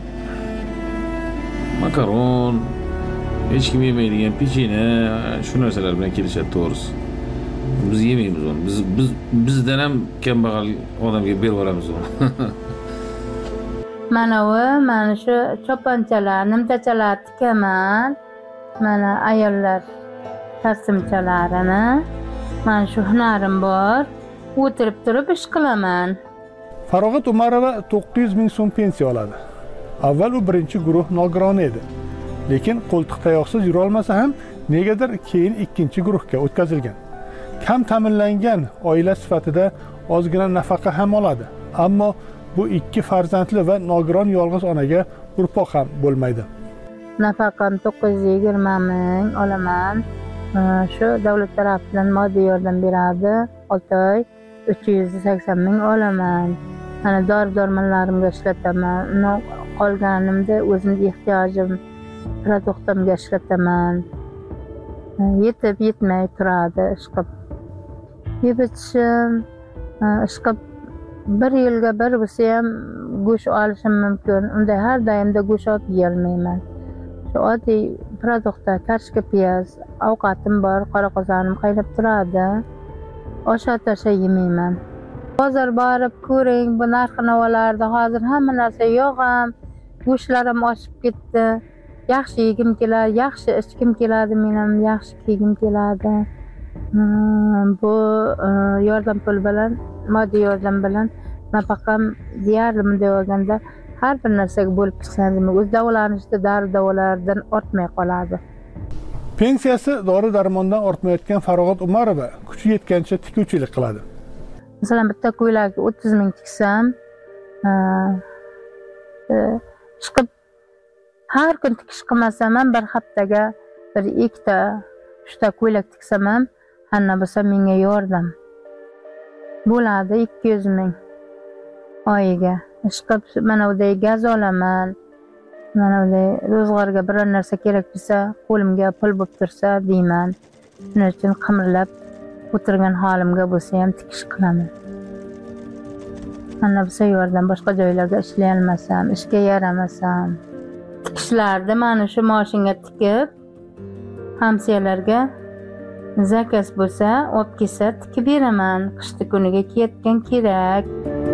[SPEAKER 12] makaron, hech kim yemaydigan pechene, shu narsalar bilan kelishadi to'g'risi. Biz yemaymiz uni. Biz biz bizdan ham kambag'al odamga berib yuboramiz uni.
[SPEAKER 11] Mana u, mana shu choponchalar, nimtachalar tikaman. Mana ayollar taslimchalarini, mana shu hunarim bor. O'tirib turib ish qilaman.
[SPEAKER 1] Farog'at Umarova to'qqiz yuz ming so'm pensiya oladi. Avval u birinchi guruh nogironi edi. Lekin qo'ltiq tayoqsiz yura olmasa ham negadir keyin ikkinchi guruhga o'tkazilgan. Kam ta'minlangan oila sifatida ozgina nafaqa ham oladi. Ammo bu ikki farzandli va nogiron yolg'iz onaga urpoq ham bo'lmaydi.
[SPEAKER 11] Nafaqam to'qqiz yuz yigirma ming olaman. Shu davlat tarafidan moddiy yordam beradi. olti oy uch yuz sakson ming olaman. Mana dori-dormonlarimga ishlataman. Uni qolganimda o'zimning ehtiyojim produktimga ishlataman. Yetib yetmay turadi ishqib. Yeb-ichishim, ishqib bir yilga bir bo'lsa ham go'sht olishim mumkin. Unda har doimda go'sht olib yeyolmayman. Shu oddiy produktlar, kartoshka, piyoz, ovqatim bor, qora qozonim qaynab turadi. Osh-tasha yemayman. Hozir borib ko'ring, bu narx-navolarda hozir hamma narsa yo'q ham, go'shtlarim oshib ketdi. Yaxshi yegim keladi, yaxshi ichgim keladi, men ham yaxshi kiygim keladi. Bu yordam pul bilan, moddiy yordam bilan nafaqam deyarli bunday olganda har bir narsaga bo'lib chiqadi. O'z davolanishda dori-davolardan ortmay qoladi.
[SPEAKER 1] Pensiyasi dori-darmondan ortmayotgan Farog'at Umarova kuchi yetgancha tikuvchilik qiladi.
[SPEAKER 11] Masalan, bitta ko'ylakka o'ttiz ming tiksam, chiqib har kun tikish qilmasam ham bir haftaga bir ikkita, uchta ko'ylak tiksam ham hamma bo'lsa menga yordam bo'ladi. ikki yuz ming oyiga. Chiqib mana bunday gaz olaman. Mana bunday ro'zg'orga biror narsa kerak bo'lsa, qo'limga pul bo'lib tursa deyman. Shuning uchun qimirlab o'tirgan holimga bo'lsa ham tikish qilaman. Mana bo'lsa yordam, boshqa joylarga ishlay olmasam, ishga yaramasam, tikishlarni mana shu mashinga tikib, hamsiyalarga zakaz bo'lsa, olib kelsa tikib beraman. Qishda kuniga kiyatgan kerak.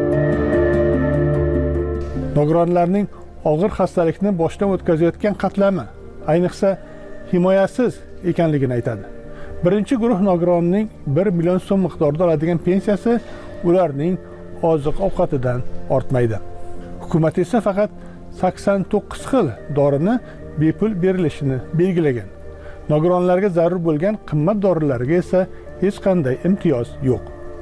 [SPEAKER 1] Nogironlarning og'ir xastalikni boshdan o'tkazayotgan qatlami, ayniqsa himoyasiz ekanligini aytadi. Birinchi guruh nogironining bir million so'm miqdorida oladigan pensiyasi ularning oziq-ovqatidan ortmaydi. Hukumat esa faqat sakson to'qqiz xil dorini bepul berilishini belgilagan. Nogironlarga zarur bo'lgan qimmat dorilarga esa hech qanday imtiyoz yo'q.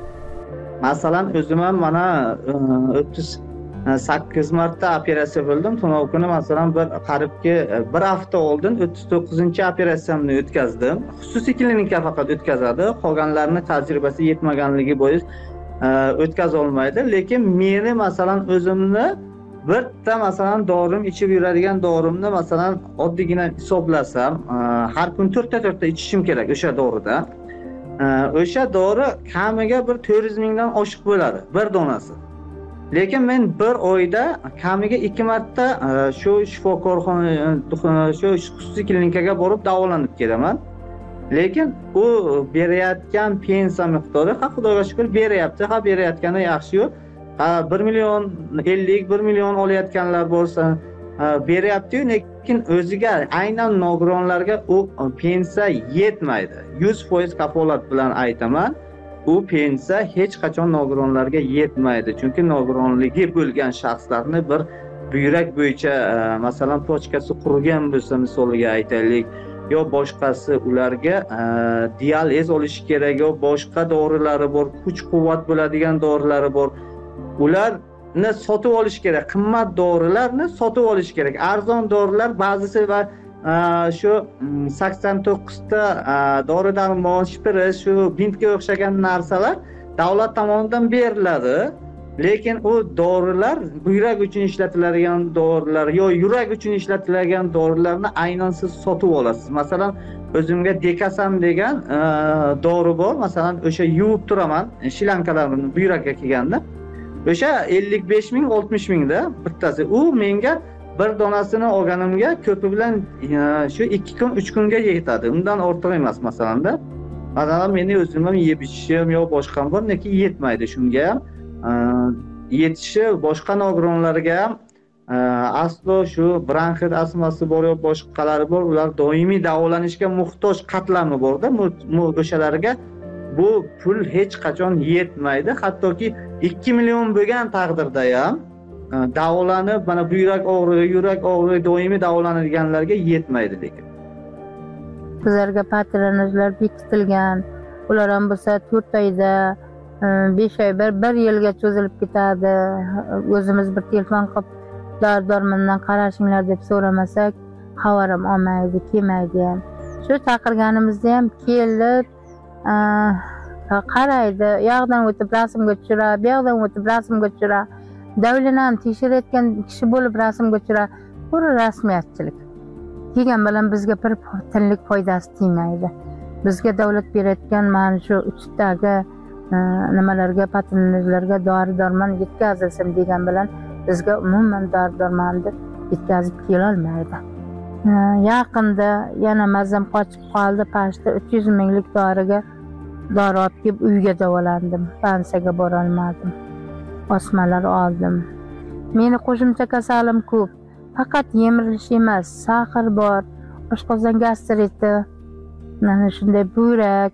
[SPEAKER 13] Masalan, o'zim ham mana o'ttiz sakkiz marta operatsiya bo'ldim. Tunov kuni masalan bir qaribki bir hafta oldin o'ttiz to'qqizinchi operatsiyamni o'tkazdim. Xususiy klinika faqat o'tkazadi. Qolganlarni tajribasi yetmaganligi bo'yicha o'tkaza olmaydi. Lekin meni masalan o'zimni bitta masalan dorim ichib yuradigan dorimni masalan oddiygina hisoblasam, har kun to'rtta to'rtta ichishim kerak o'sha doridan. O'sha dori kamiga bir to'rt yuz mingdan oshiq bo'ladi bir donasi. Lekin men bir oyda kamiga ikki marta shu shifokorxona, shu xususiy klinikaga borib davolanib kelaman. Lekin u berayotgan pensiya miqdori, ha Xudoga shukr beryapti, ha berayotgani yaxshi-yu. bir million ellik, bir million olayotganlar bo'lsa beryapti-yu, lekin o'ziga aynan nogironlarga u pensiya yetmaydi. yuz foiz kafolat bilan aytaman. Bu pensiya hech qachon nogironlarga yetmaydi. Chunki nogironligi bo'lgan shaxslarni bir buyrak bo'yicha, masalan, pochkasi qurigan bo'lsa, misoliga aytaylik, yo boshqasi ularga dializ olish kerak, yo boshqa dorilari bor, kuch-quvvat bo'ladigan dorilari bor. Ularni sotib olish kerak. Qimmat dorilarni sotib olish kerak. Arzon dorilar ba'zisi va shu sakson to'qqiz ta dori-darmon, shpris, shu bintga o'xshagan narsalar davlat tomonidan beriladi. lekin u dorilar buyrak uchun ishlatiladigan dorilar yo yurak uchun ishlatiladigan dorilarni aynan siz sotib olasiz. Masalan, o'zimga Dekasan degan e, dori bor. Masalan, o'sha yuvib turaman shlankalarni buyrakka kelganda. O'sha ellik besh ming oltmish mingda bittasi. U menga bir donasini olganimga ko'pi bilan e, shu ikki kun uch kunga yetadi. Undan ortiq emas masalanda. Masalan, meni o'zimning yeb ichishim yo boshqa bor, lekin yetmaydi shunga ham. Yetishi boshqa nogironlarga ham aslo shu bronxit astmasi bor yo boshqalari bor, ular doimiy davolanishga muhtoj qatlami borda, o'shalarga bu pul hech qachon yetmaydi. Hattoki ikki million bo'lgan taqdirda ham davolanib, mana buyrak og'rig'i, yurak og'rig'i doimiy davolanadiganlarga yetmaydi lekin.
[SPEAKER 11] Bizlarga patronajlar bekitilgan, ular ham bo'lsa to'rt oyda besh oy bir bir yilga cho'zilib ketadi. O'zimiz bir telefon qilib dori-dormondan qarashinglar deb so'ramasak xabar ham olmaydi, kelmaydi ham. Shu chaqirganimizda ham kelib qaraydi, u yoqdan o'tib rasmga tushiradi, bu yoqdan o'tib rasmga tushiradi. Davlatni tekshirayotgan kishi bo'lib rasmga tushiradi. Bu rasmiyatchilik. Kelgan bilan bizga bir tinlik foydasi tegmaydi. Bizga davlat berayotgan mana shu uchdagi nimalarga, patronajlarga dori-dormon yetkazilsin degan bilan bizga umuman dori-dormonni yetkazib kela olmaydi. Yaqinda yana mazam qochib qoldi, pashta uch yuz minglik doriga dori olib kelib uyga davolandim. Pansiyaga bora olmadim. Osmalar oldim. Meni qo'shimcha kasalim ko'p. Faqat yemirilish emas, saqir bor, oshqozon gastriti, mana shunday buyrak,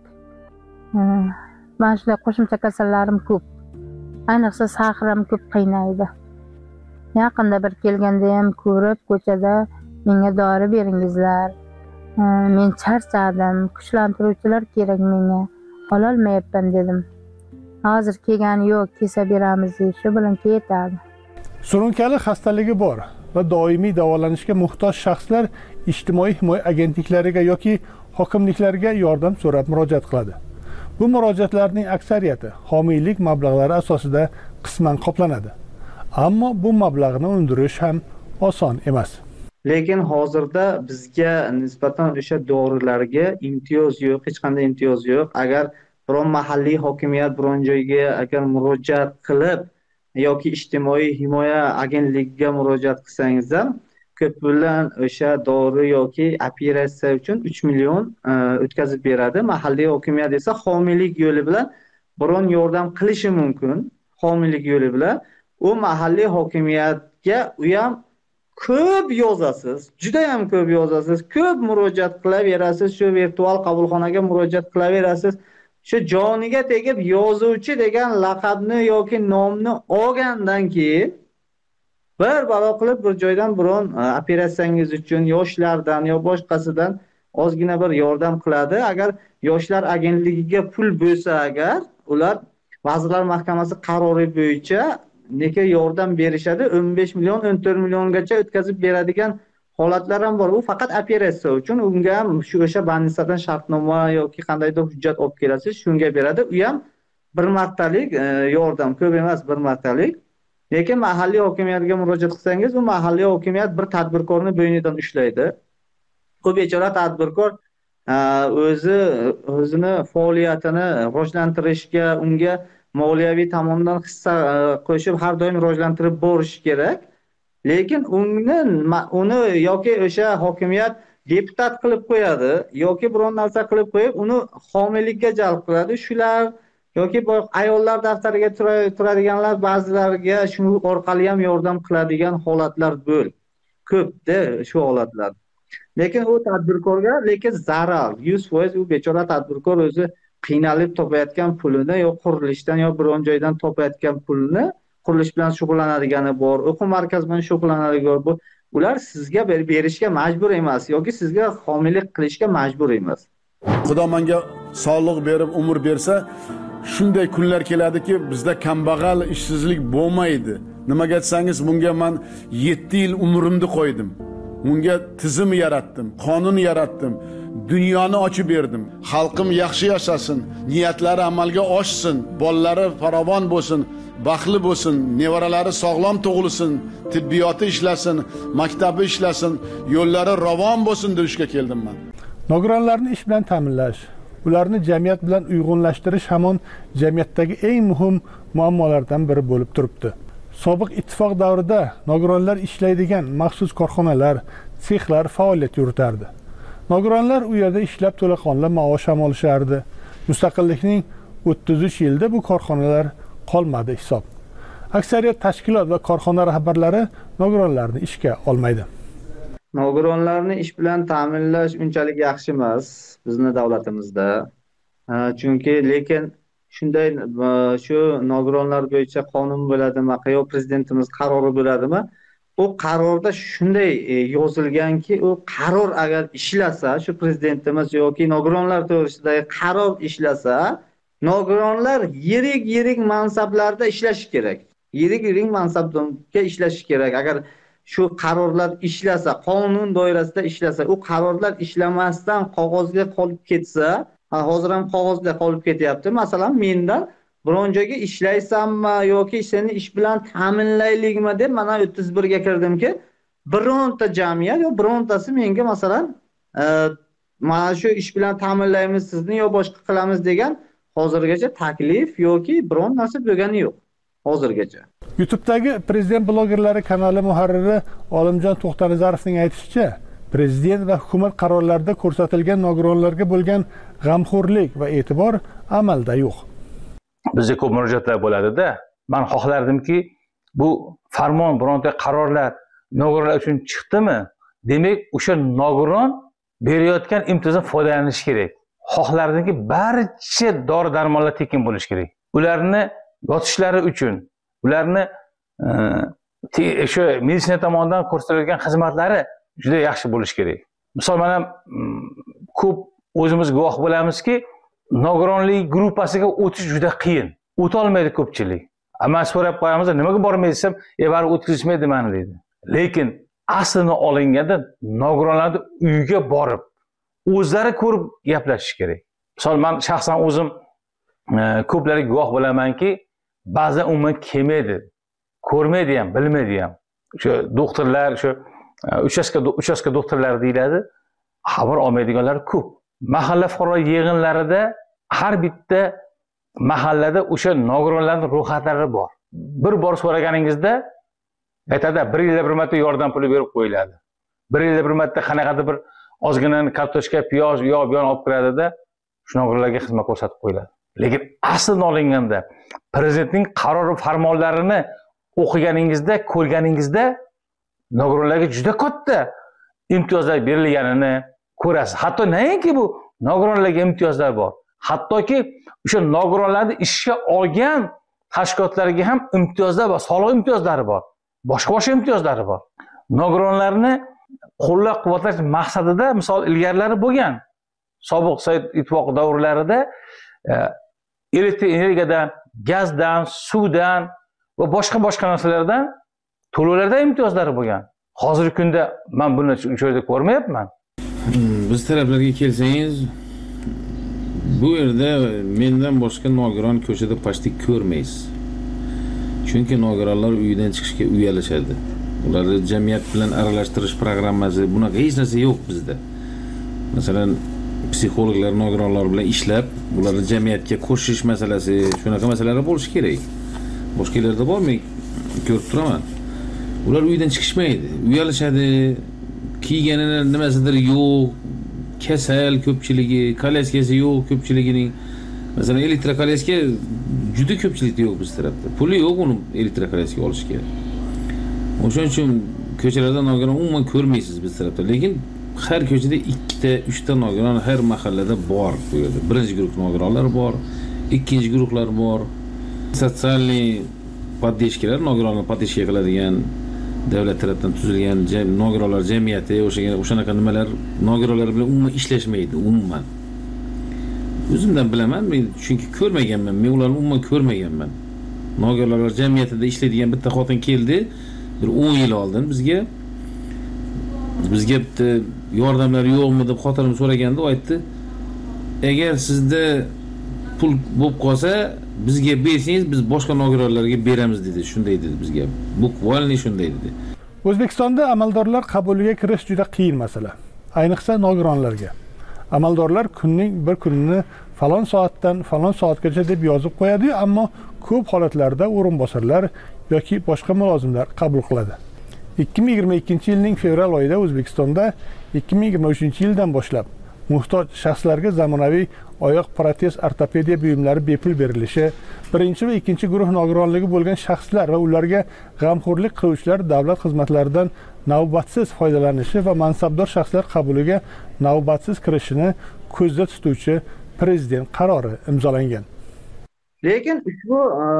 [SPEAKER 11] mana shunday qo'shimcha kasallarim ko'p. Ayniqsa saqrim ko'p qiynaydi. Yaqinda bir kelganda ham ko'rib, ko'chada menga dori beringizlar. Men charchadim, kuchlantiruvchilar kerak menga. Ola olmayapman dedim. Hozir kelgani yo'q, kelsa beramiz, shu bilan ketadi.
[SPEAKER 1] Surunkali xastaligi bor va doimiy davolanishga muhtoj shaxslar ijtimoiy himoya agentliklariga yoki hokimliklarga yordam so'rab murojaat qiladi. Bu murojaatlarning aksariyati homiylik mablag'lari asosida qisman qoplanadi. Ammo bu mablag'ni undirish ham oson emas.
[SPEAKER 13] Lekin hozirda bizga nisbatan o'sha dorilarga imtiyoz yo'q, hech qanday imtiyoz yo'q. Agar biron mahalliy hokimiyat biron joyga agar murojaat qilib yoki ijtimoiy himoya agentligiga murojaat qilsangiz ham ko'p bilan o'sha dori yoki operatsiya uchun uch million o'tkazib beradi. Mahalliy hokimiyat esa homiylik yo'li bilan biron yordam qilishi mumkin. Homiylik yo'li bilan u mahalliy hokimiyatga u ham ko'p yozasiz, juda ham ko'p yozasiz, ko'p murojaat qilaverasiz, shu virtual qabulxonaga murojaat qilaverasiz. Shu joniga tegib yozuvchi degan laqabni yoki nomni olgandan keyin bir balo qilib bir joydan biron operatsiyangiz uchun yoshlardan yo boshqasidan ozgina bir yordam qiladi. Agar yoshlar agentligiga pul bo'lsa, agar ular Vazirlar Mahkamasi qarori bo'yicha nega yordam berishadi, o'n besh million o'n to'rt milliongacha o'tkazib beradigan holatlar ham bor. U faqat operatsiya uchun, unga ham shu o'sha bannisadan shartnoma yoki qandaydir hujjat olib kelasiz, shunga beradi. U ham bir martalik yordam, ko'p emas, bir martalik. Lekin mahalliy hokimiyatga murojaat qilsangiz, u mahalliy hokimiyat bir tadbirkorni bo'ynidan ushlaydi. U bechora tadbirkor o'zi o'zini faoliyatini rivojlantirishga, unga moliyaviy tomondan hissa qo'shib har doim rivojlantirib borish kerak. Lekin uni uni yoki o'sha hokimiyat deputat qilib qo'yadi yoki biron narsa qilib qo'yib, uni homiylikka jalb qiladi. Shular yoki ayollar daftariga turadiganlar ba'zilariga shu orqali ham yordam qiladigan holatlar bo'l. Ko'pda shu holatlar. Lekin u tadbirkorga lekin zarar, yuz foiz u bechora tadbirkor o'zi qiynalib topayotgan pulini yo qurilishdan yo biron joydan topayotgan pulini qurilish bilan shug'ullanadigani bor, o'quv markazi bilan shug'ullanadigani bor. Ular sizga berishga majbur emas yoki sizga homiylik qilishga majbur emas.
[SPEAKER 18] Xudo menga sog'lik berib, umr bersa, shunday kunlar keladiki, bizda kambag'al, ishsizlik bo'lmaydi. Nimaga aytsangiz, bunga men yetti yil umrimni qo'ydim. unga tizim yaratdim, qonun yaratdim, dunyoni ochib berdim. Xalqim yaxshi yashasin, niyatlari amalga oshsin, bolalari farovon bo'lsin, baxtli bo'lsin, nevaralari sog'lom tug'ilsin, tibbiyoti ishlasin, maktabi ishlasin, yo'llari ravon bo'lsin deb keldim men.
[SPEAKER 1] Nogironlarni ish bilan ta'minlash, ularni jamiyat bilan uyg'unlashtirish hamon jamiyatdagi eng muhim muammolardan biri bo'lib turibdi. Sobiq ittifoq davrida nogironlar ishlaydigan maxsus korxonalar, sexlar faoliyat yuritardi. Nogironlar u yerda ishlab to'laqonli maosh ham olishardi. Mustaqillikning o'ttiz uch yilda bu korxonalar qolmadi hisob. Aksariyat tashkilot va korxona rahbarlari nogironlarni ishga olmaydi.
[SPEAKER 13] Nogironlarni ish bilan ta'minlash unchalik yaxshi emas bizning davlatimizda. Chunki lekin shunday shu nogironlar bo'yicha qonun bo'ladimi, yo prezidentimiz qarori bo'ladimi? U qarorda shunday yozilganki, u qaror agar ishlasa, shu prezidentimiz yoki nogironlar to'g'risidagi qaror ishlasa, nogironlar yirik-yirik mansablarda ishlashi kerak. Yirik-yirik mansabda ishlashi kerak. Agar shu qarorlar ishlasa, qonun doirasida ishlasa, u qarorlar ishlamasdan qog'ozga qolib ketsa, hozir ham qog'ozda qolib ketyapti. Masalan, mendan biron joyga ishlaysanmi yoki seni ish bilan ta'minlaylikmi deb mana o'ttiz birga kirdimki, bironta jamiyat yo birontasi menga masalan mana shu ish bilan ta'minlaymiz sizni yo boshqa qilamiz degan hozirgacha taklif yoki biron narsa bo'lgani yo'q hozirgacha.
[SPEAKER 1] YouTube'dagi prezident blogerlari kanali muharriri Olimjon To'xtanazarovning aytishicha, prezident va hukumat qarorlarida ko'rsatilgan nogironlarga bo'lgan g'amxo'rlik va e'tibor amalda yo'q.
[SPEAKER 19] Bizga ko'p murojaatlar bo'ladi-da. Men xohlardimki, bu farmon, bironta qarorlar nogironlar uchun chiqdimi? Demak, o'sha nogiron berayotgan imtiyozdan foydalanish kerak. Xohlardimki, barcha dori-darmonlar tekin bo'lish kerak. Ularni yotishlari uchun, ularni shu meditsina tomonidan ko'rsatilgan xizmatlari juda yaxshi bo'lish kerak. Misol mana ko'p o'zimiz guvoh bo'lamizki, nogironlik gruppasiga o'tish juda qiyin. O'ta olmaydi ko'pchilik. Amma so'rab qo'yamiz, nimaga bormaysiz desam, "E, bari o'tkazishmaydi meni" deydi. Lekin aslini olinganda nogironlarni uyiga borib, o'zlari ko'rib gaplashish kerak. Misol men shaxsan o'zim ko'plarga guvoh bo'lamanki, ba'zan umuman kelmaydi, ko'rmaydi ham, bilmaydi ham. O'sha doktorlar, o'sha uchastka uchastka doktorlar deyiladi, xabar olmaydiganlar ko'p. Mahalla fuqaro yig'inlarida har bitta mahallada o'sha nogironlarning ro'yxatlari bor. Bir bor so'raganingizda aytadi, bir yilda bir marta yordam puli berib qo'yiladi. Bir yilda bir marta qanaqadir bir ozgina kartoshka, piyoz, yog' bilan olib kiradi-da, shu nogironlarga xizmat ko'rsatib qo'yiladi. Lekin aslini olinganda prezidentning qarori farmonlarini o'qiganingizda, ko'rganingizda nogironlarga juda katta imtiyozlar berilganini ko'rasiz. Hatto nayinki bu nogironlarga imtiyozlar bor. Hattoki o'sha nogironlarni ishga olgan tashkilotlarga ham imtiyozlar bor, soliq imtiyozlari bor, boshqa-boshqa imtiyozlari bor. Nogironlarni qo'llab-quvvatlash maqsadida misol ilgarilari bo'lgan. Sobiq Sovet ittifoqi davrlarida elektr energiyadan, gazdan, suvdan va boshqa-boshqa narsalardan to'lovlarda imtiyozlari bo'lgan. Hozirgi kunda men buni joyda ko'rmayapman.
[SPEAKER 12] Biz taraflarga kelsangiz, bu yerda mendan boshqa nogiron ko'chada pashti ko'rmaysiz. Chunki nogironlar uyidan chiqishga uyalishadi. Ularni jamiyat bilan aralashtirish programmasi, bunaqa hech narsa yo'q bizda. Masalan, psixologlar nogironlar bilan ishlab, ularni jamiyatga qo'shish masalasi, shunaqa masalalar bo'lishi kerak. Boshqa yerlarda bormi? Ko'rib turaman. Ular uydan chiqishmaydi, uyalishadi. Kiyganini nimasidir yo'q, kasal ko'pchiligi, kolyaskasi yo'q ko'pchiligining. Masalan, elektrokolyaska juda ko'pchilikda yo'q biz tarafda. Puli yo'q uni elektrokolyaska olishga. O'shaning uchun ko'chalarda nogiron umuman ko'rmaysiz biz tarafda. Lekin har ko'chada ikkita, uchta nogiron har mahallada bor bu yerda. Birinchi guruh nogironlar bor, ikkinchi guruhlar bor. Sotsialniy poddeshkalar, nogironlar poddeshka qiladigan davlat tomonidan tuzilgan nogironlar jamiyati, o'sha o'shanaqa nimalar nogironlar bilan umuman ishlashmaydi, umuman. O'zimdan bilaman, men chunki ko'rmaganman, men ularni umuman ko'rmaganman. Nogironlar jamiyatida ishlaydigan bitta xotin keldi, bir o'n yil oldin bizga bizga bitta yordamlar yo'qmi deb xotinim so'raganda u aytdi, agar sizda pul bo'lib qolsa bizga bersangiz biz boshqa nogironlarga beramiz dedi. Shunday dedi bizga. Bukvalniy shunday dedi.
[SPEAKER 1] O'zbekistonda amaldorlar qabuliga kirish juda qiyin masala. Ayniqsa nogironlarga. Amaldorlar kunning bir kunini falon soatdan falon soatgacha deb yozib qo'yadi, ammo ko'p holatlarda o'rinbosarlar yoki boshqa mulozimlar qabul qiladi. ikki ming yigirma ikkinchi yilning fevral oyida O'zbekistonda ikki ming yigirma uchinchi yildan boshlab muhtoj shaxslarga zamonaviy oyoq protez ortopediya buyumlari bepul berilishi, birinchi va ikkinchi guruh nogironligi bo'lgan shaxslar va ularga g'amxo'rlik qiluvchilar davlat xizmatlaridan navbatsiz foydalanishi va mansabdor shaxslar qabuliga navbatsiz kirishini ko'zda tutuvchi prezident qarori imzolangan.
[SPEAKER 13] Lekin ushbu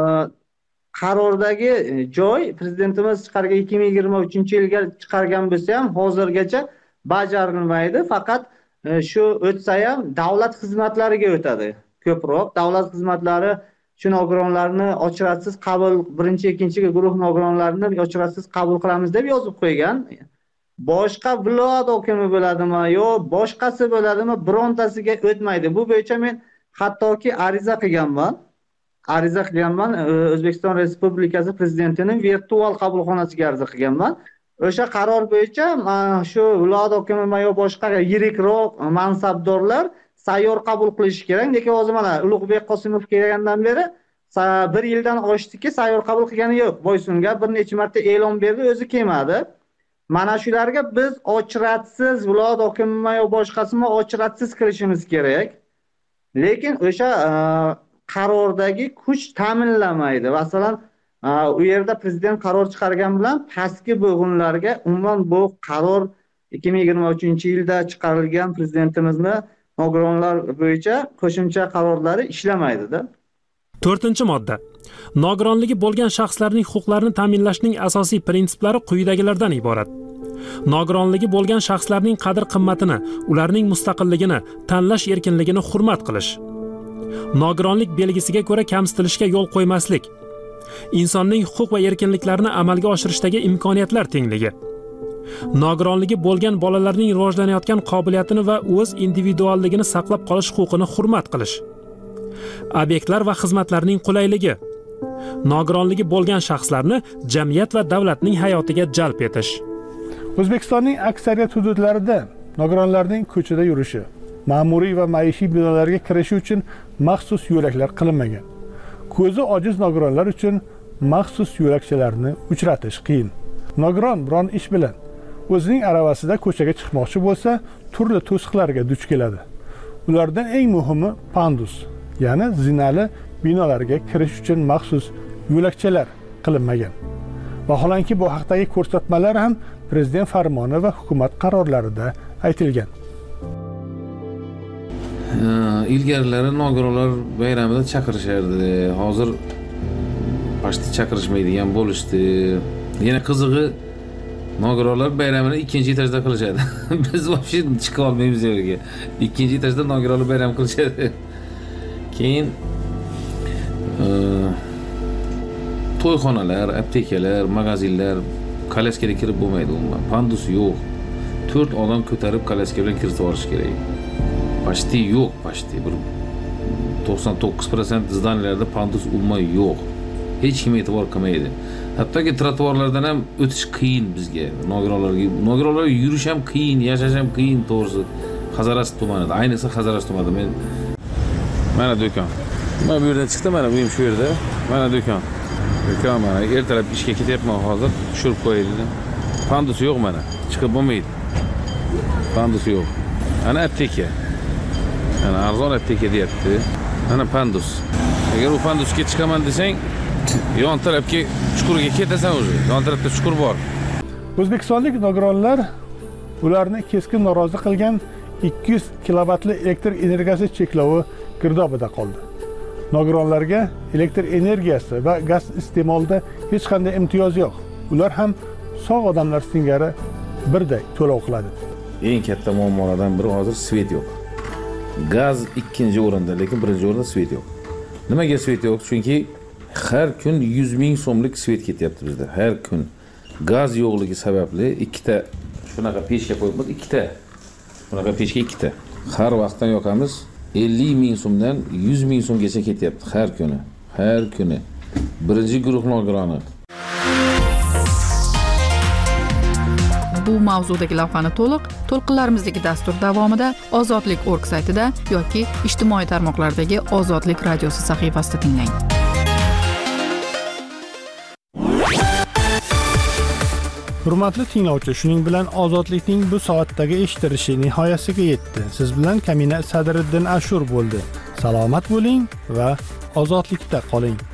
[SPEAKER 13] qarordagi joy prezidentimiz chiqargan ikki ming yigirma uchinchi yilga chiqargan bo'lsa ham hozirgacha bajarilmaydi. Faqat shu o'tsa ham davlat xizmatlariga o'tadi. Ko'proq davlat xizmatlari shu nogironlarni ochratsiz qabul, birinchi, ikkinchi guruh nogironlarini ochratsiz qabul qilamiz deb yozib qo'ygan. Boshqa viloyat hokimi bo'ladimi yo boshqasi bo'ladimi, birontasiga o'tmaydi. Bu bo'yicha men hattoki ariza qilganman. Ariza qilganman O'zbekiston Respublikasi prezidentining virtual qabulxonasiga ariza qilganman. O'sha qaror bo'yicha shu viloyat hokimi yo boshqa yirikroq mansabdorlar sayyor qabul qilishi kerak. Lekin hozir mana Ulug'bek Qosimov kelgandan beri bir yildan oshdiki, sayyor qabul qilgani yo'q. Boysunga bir necha marta e'lon berdi, o'zi kelmadi. Mana shularga biz ochratsiz viloyat hokimi yo boshqasimi ochratsiz kirishimiz kerak. Lekin o'sha qarordagi kuch ta'minlamaydi. Masalan, u yerda prezident qaror chiqargan bilan pastki bo'g'inlarga umuman bu qaror ikki ming yigirma uchinchi yilda chiqarilgan prezidentimizning nogironlar bo'yicha qo'shimcha qarorlari ishlamaydi-da.
[SPEAKER 14] to'rtinchi modda. Nogironligi bo'lgan shaxslarning huquqlarini ta'minlashning asosiy prinsiplari quyidagilardan iborat. Nogironligi bo'lgan shaxslarning qadr-qimmatini, ularning mustaqilligini, tanlash erkinligini hurmat qilish. Nogironlik belgisiga ko'ra kamsitilishga yo'l qo'ymaslik. Insonning huquq va erkinliklarini amalga oshirishdagi imkoniyatlar tengligi. Nogironligi bo'lgan bolalarning rivojlanayotgan qobiliyatini va o'z individualligini saqlab qolish huquqini hurmat qilish. Obyektlar va xizmatlarning qulayligi. Nogironligi bo'lgan shaxslarni jamiyat va davlatning hayotiga jalb etish.
[SPEAKER 1] O'zbekistonning aksariyat hududlarida nogironlarning ko'chada yurishi, ma'muriy va maishiy binolarga kirishi uchun maxsus yo'laklar qilinmagan. Ko'zi ojiz nogironlar uchun maxsus yo'lakchalarni uchratish qiyin. Nogiron biron ish bilan o'zining aravasida ko'chaga chiqmoqchi bo'lsa, turli to'siqlarga duch keladi. Ulardan eng muhimi pandus, ya'ni zinali binolarga kirish uchun maxsus yo'lakchalar qilinmagan. Vaholanki bu haqdagi ko'rsatmalar ham prezident farmoni va hukumat qarorlarida aytilgan.
[SPEAKER 12] Ilgarilari nogironlar bayramida chaqirishardi. Hozir pashti chaqirishmaydigan bo'lishdi. Yana qizig'i, nogironlar bayramini ikkinchi etajda qilishadi. Biz vobshe chiqa olmaymiz yerga. Ikkinchi etajda nogironlar bayram qilishadi. Keyin to'yxonalar, aptekalar, magazinlar kolyaskaga kirib bo'lmaydi umuman. Pandus yo'q. to'rt odam ko'tarib kolyaska bilan kirib borish kerak. Pashti yo'q, pashti. Bir to'qson to'qqiz foiz zdaniylarda pandus umuman yo'q. Hech kim e'tibor qilmaydi. Hattoki trotuarlardan ham o'tish qiyin bizga. Nogironlarga, nogironlar yurish ham qiyin, yashash ham qiyin to'g'risi. Hazaras tumanida, ayniqsa Hazaras tumanida men mana do'kon. Mana bu yerdan chiqdim, mana uyim shu yerda. Mana do'kon. Do'kon mana ertalab ishga ketyapman hozir, tushirib qo'yay dedim. Pandus yo'q mana, chiqib bo'lmaydi. Pandus yo'q. Ana apteka. Ana arzon apteka deyapti. Ana pandus. Agar u pandusga chiqaman desang, yon tarafga chuqurga ketasan o'zi. Yon tarafda chuqur bor.
[SPEAKER 1] O'zbekistonlik nogironlar ularni keskin norozi qilgan ikki yuz kilovatli elektr energiyasi cheklovi girdobida qoldi. Nogironlarga elektr energiyasi va gaz iste'molida hech qanday imtiyoz yo'q. Ular ham sog' odamlar singari birday to'lov qiladi.
[SPEAKER 12] Eng katta muammolardan biri hozir svet yo'q. Gaz ikkinchi o'rinda, lekin birinchi o'rinda svet yo'q. Nimaga svet yo'q? Chunki har kun yuz ming so'mlik svet ketyapti bizda. Har kun gaz yo'qligi sababli ikkita shunaqa pechga qo'yib ikkita. Bunaqa pechga ikkita. Har vaqtdan yoqamiz ellik ming so'mdan yuz ming so'mgacha ketyapti har kuni. Har kuni. Birinchi guruh nogironi.
[SPEAKER 2] Bu mavzudagi lavhani to'liq to'lqinlarimizdagi dastur davomida Ozodlik org saytida yoki ijtimoiy tarmoqlardagi Ozodlik radiosi sahifasida tinglang.
[SPEAKER 1] Hurmatli tinglovchi, shuning bilan Ozodlikning bu soatdagi eshitilishi nihoyasiga yetdi. Siz bilan Kamina Sadriddin Ashur bo'ldi. Salomat bo'ling va ozodlikda qoling.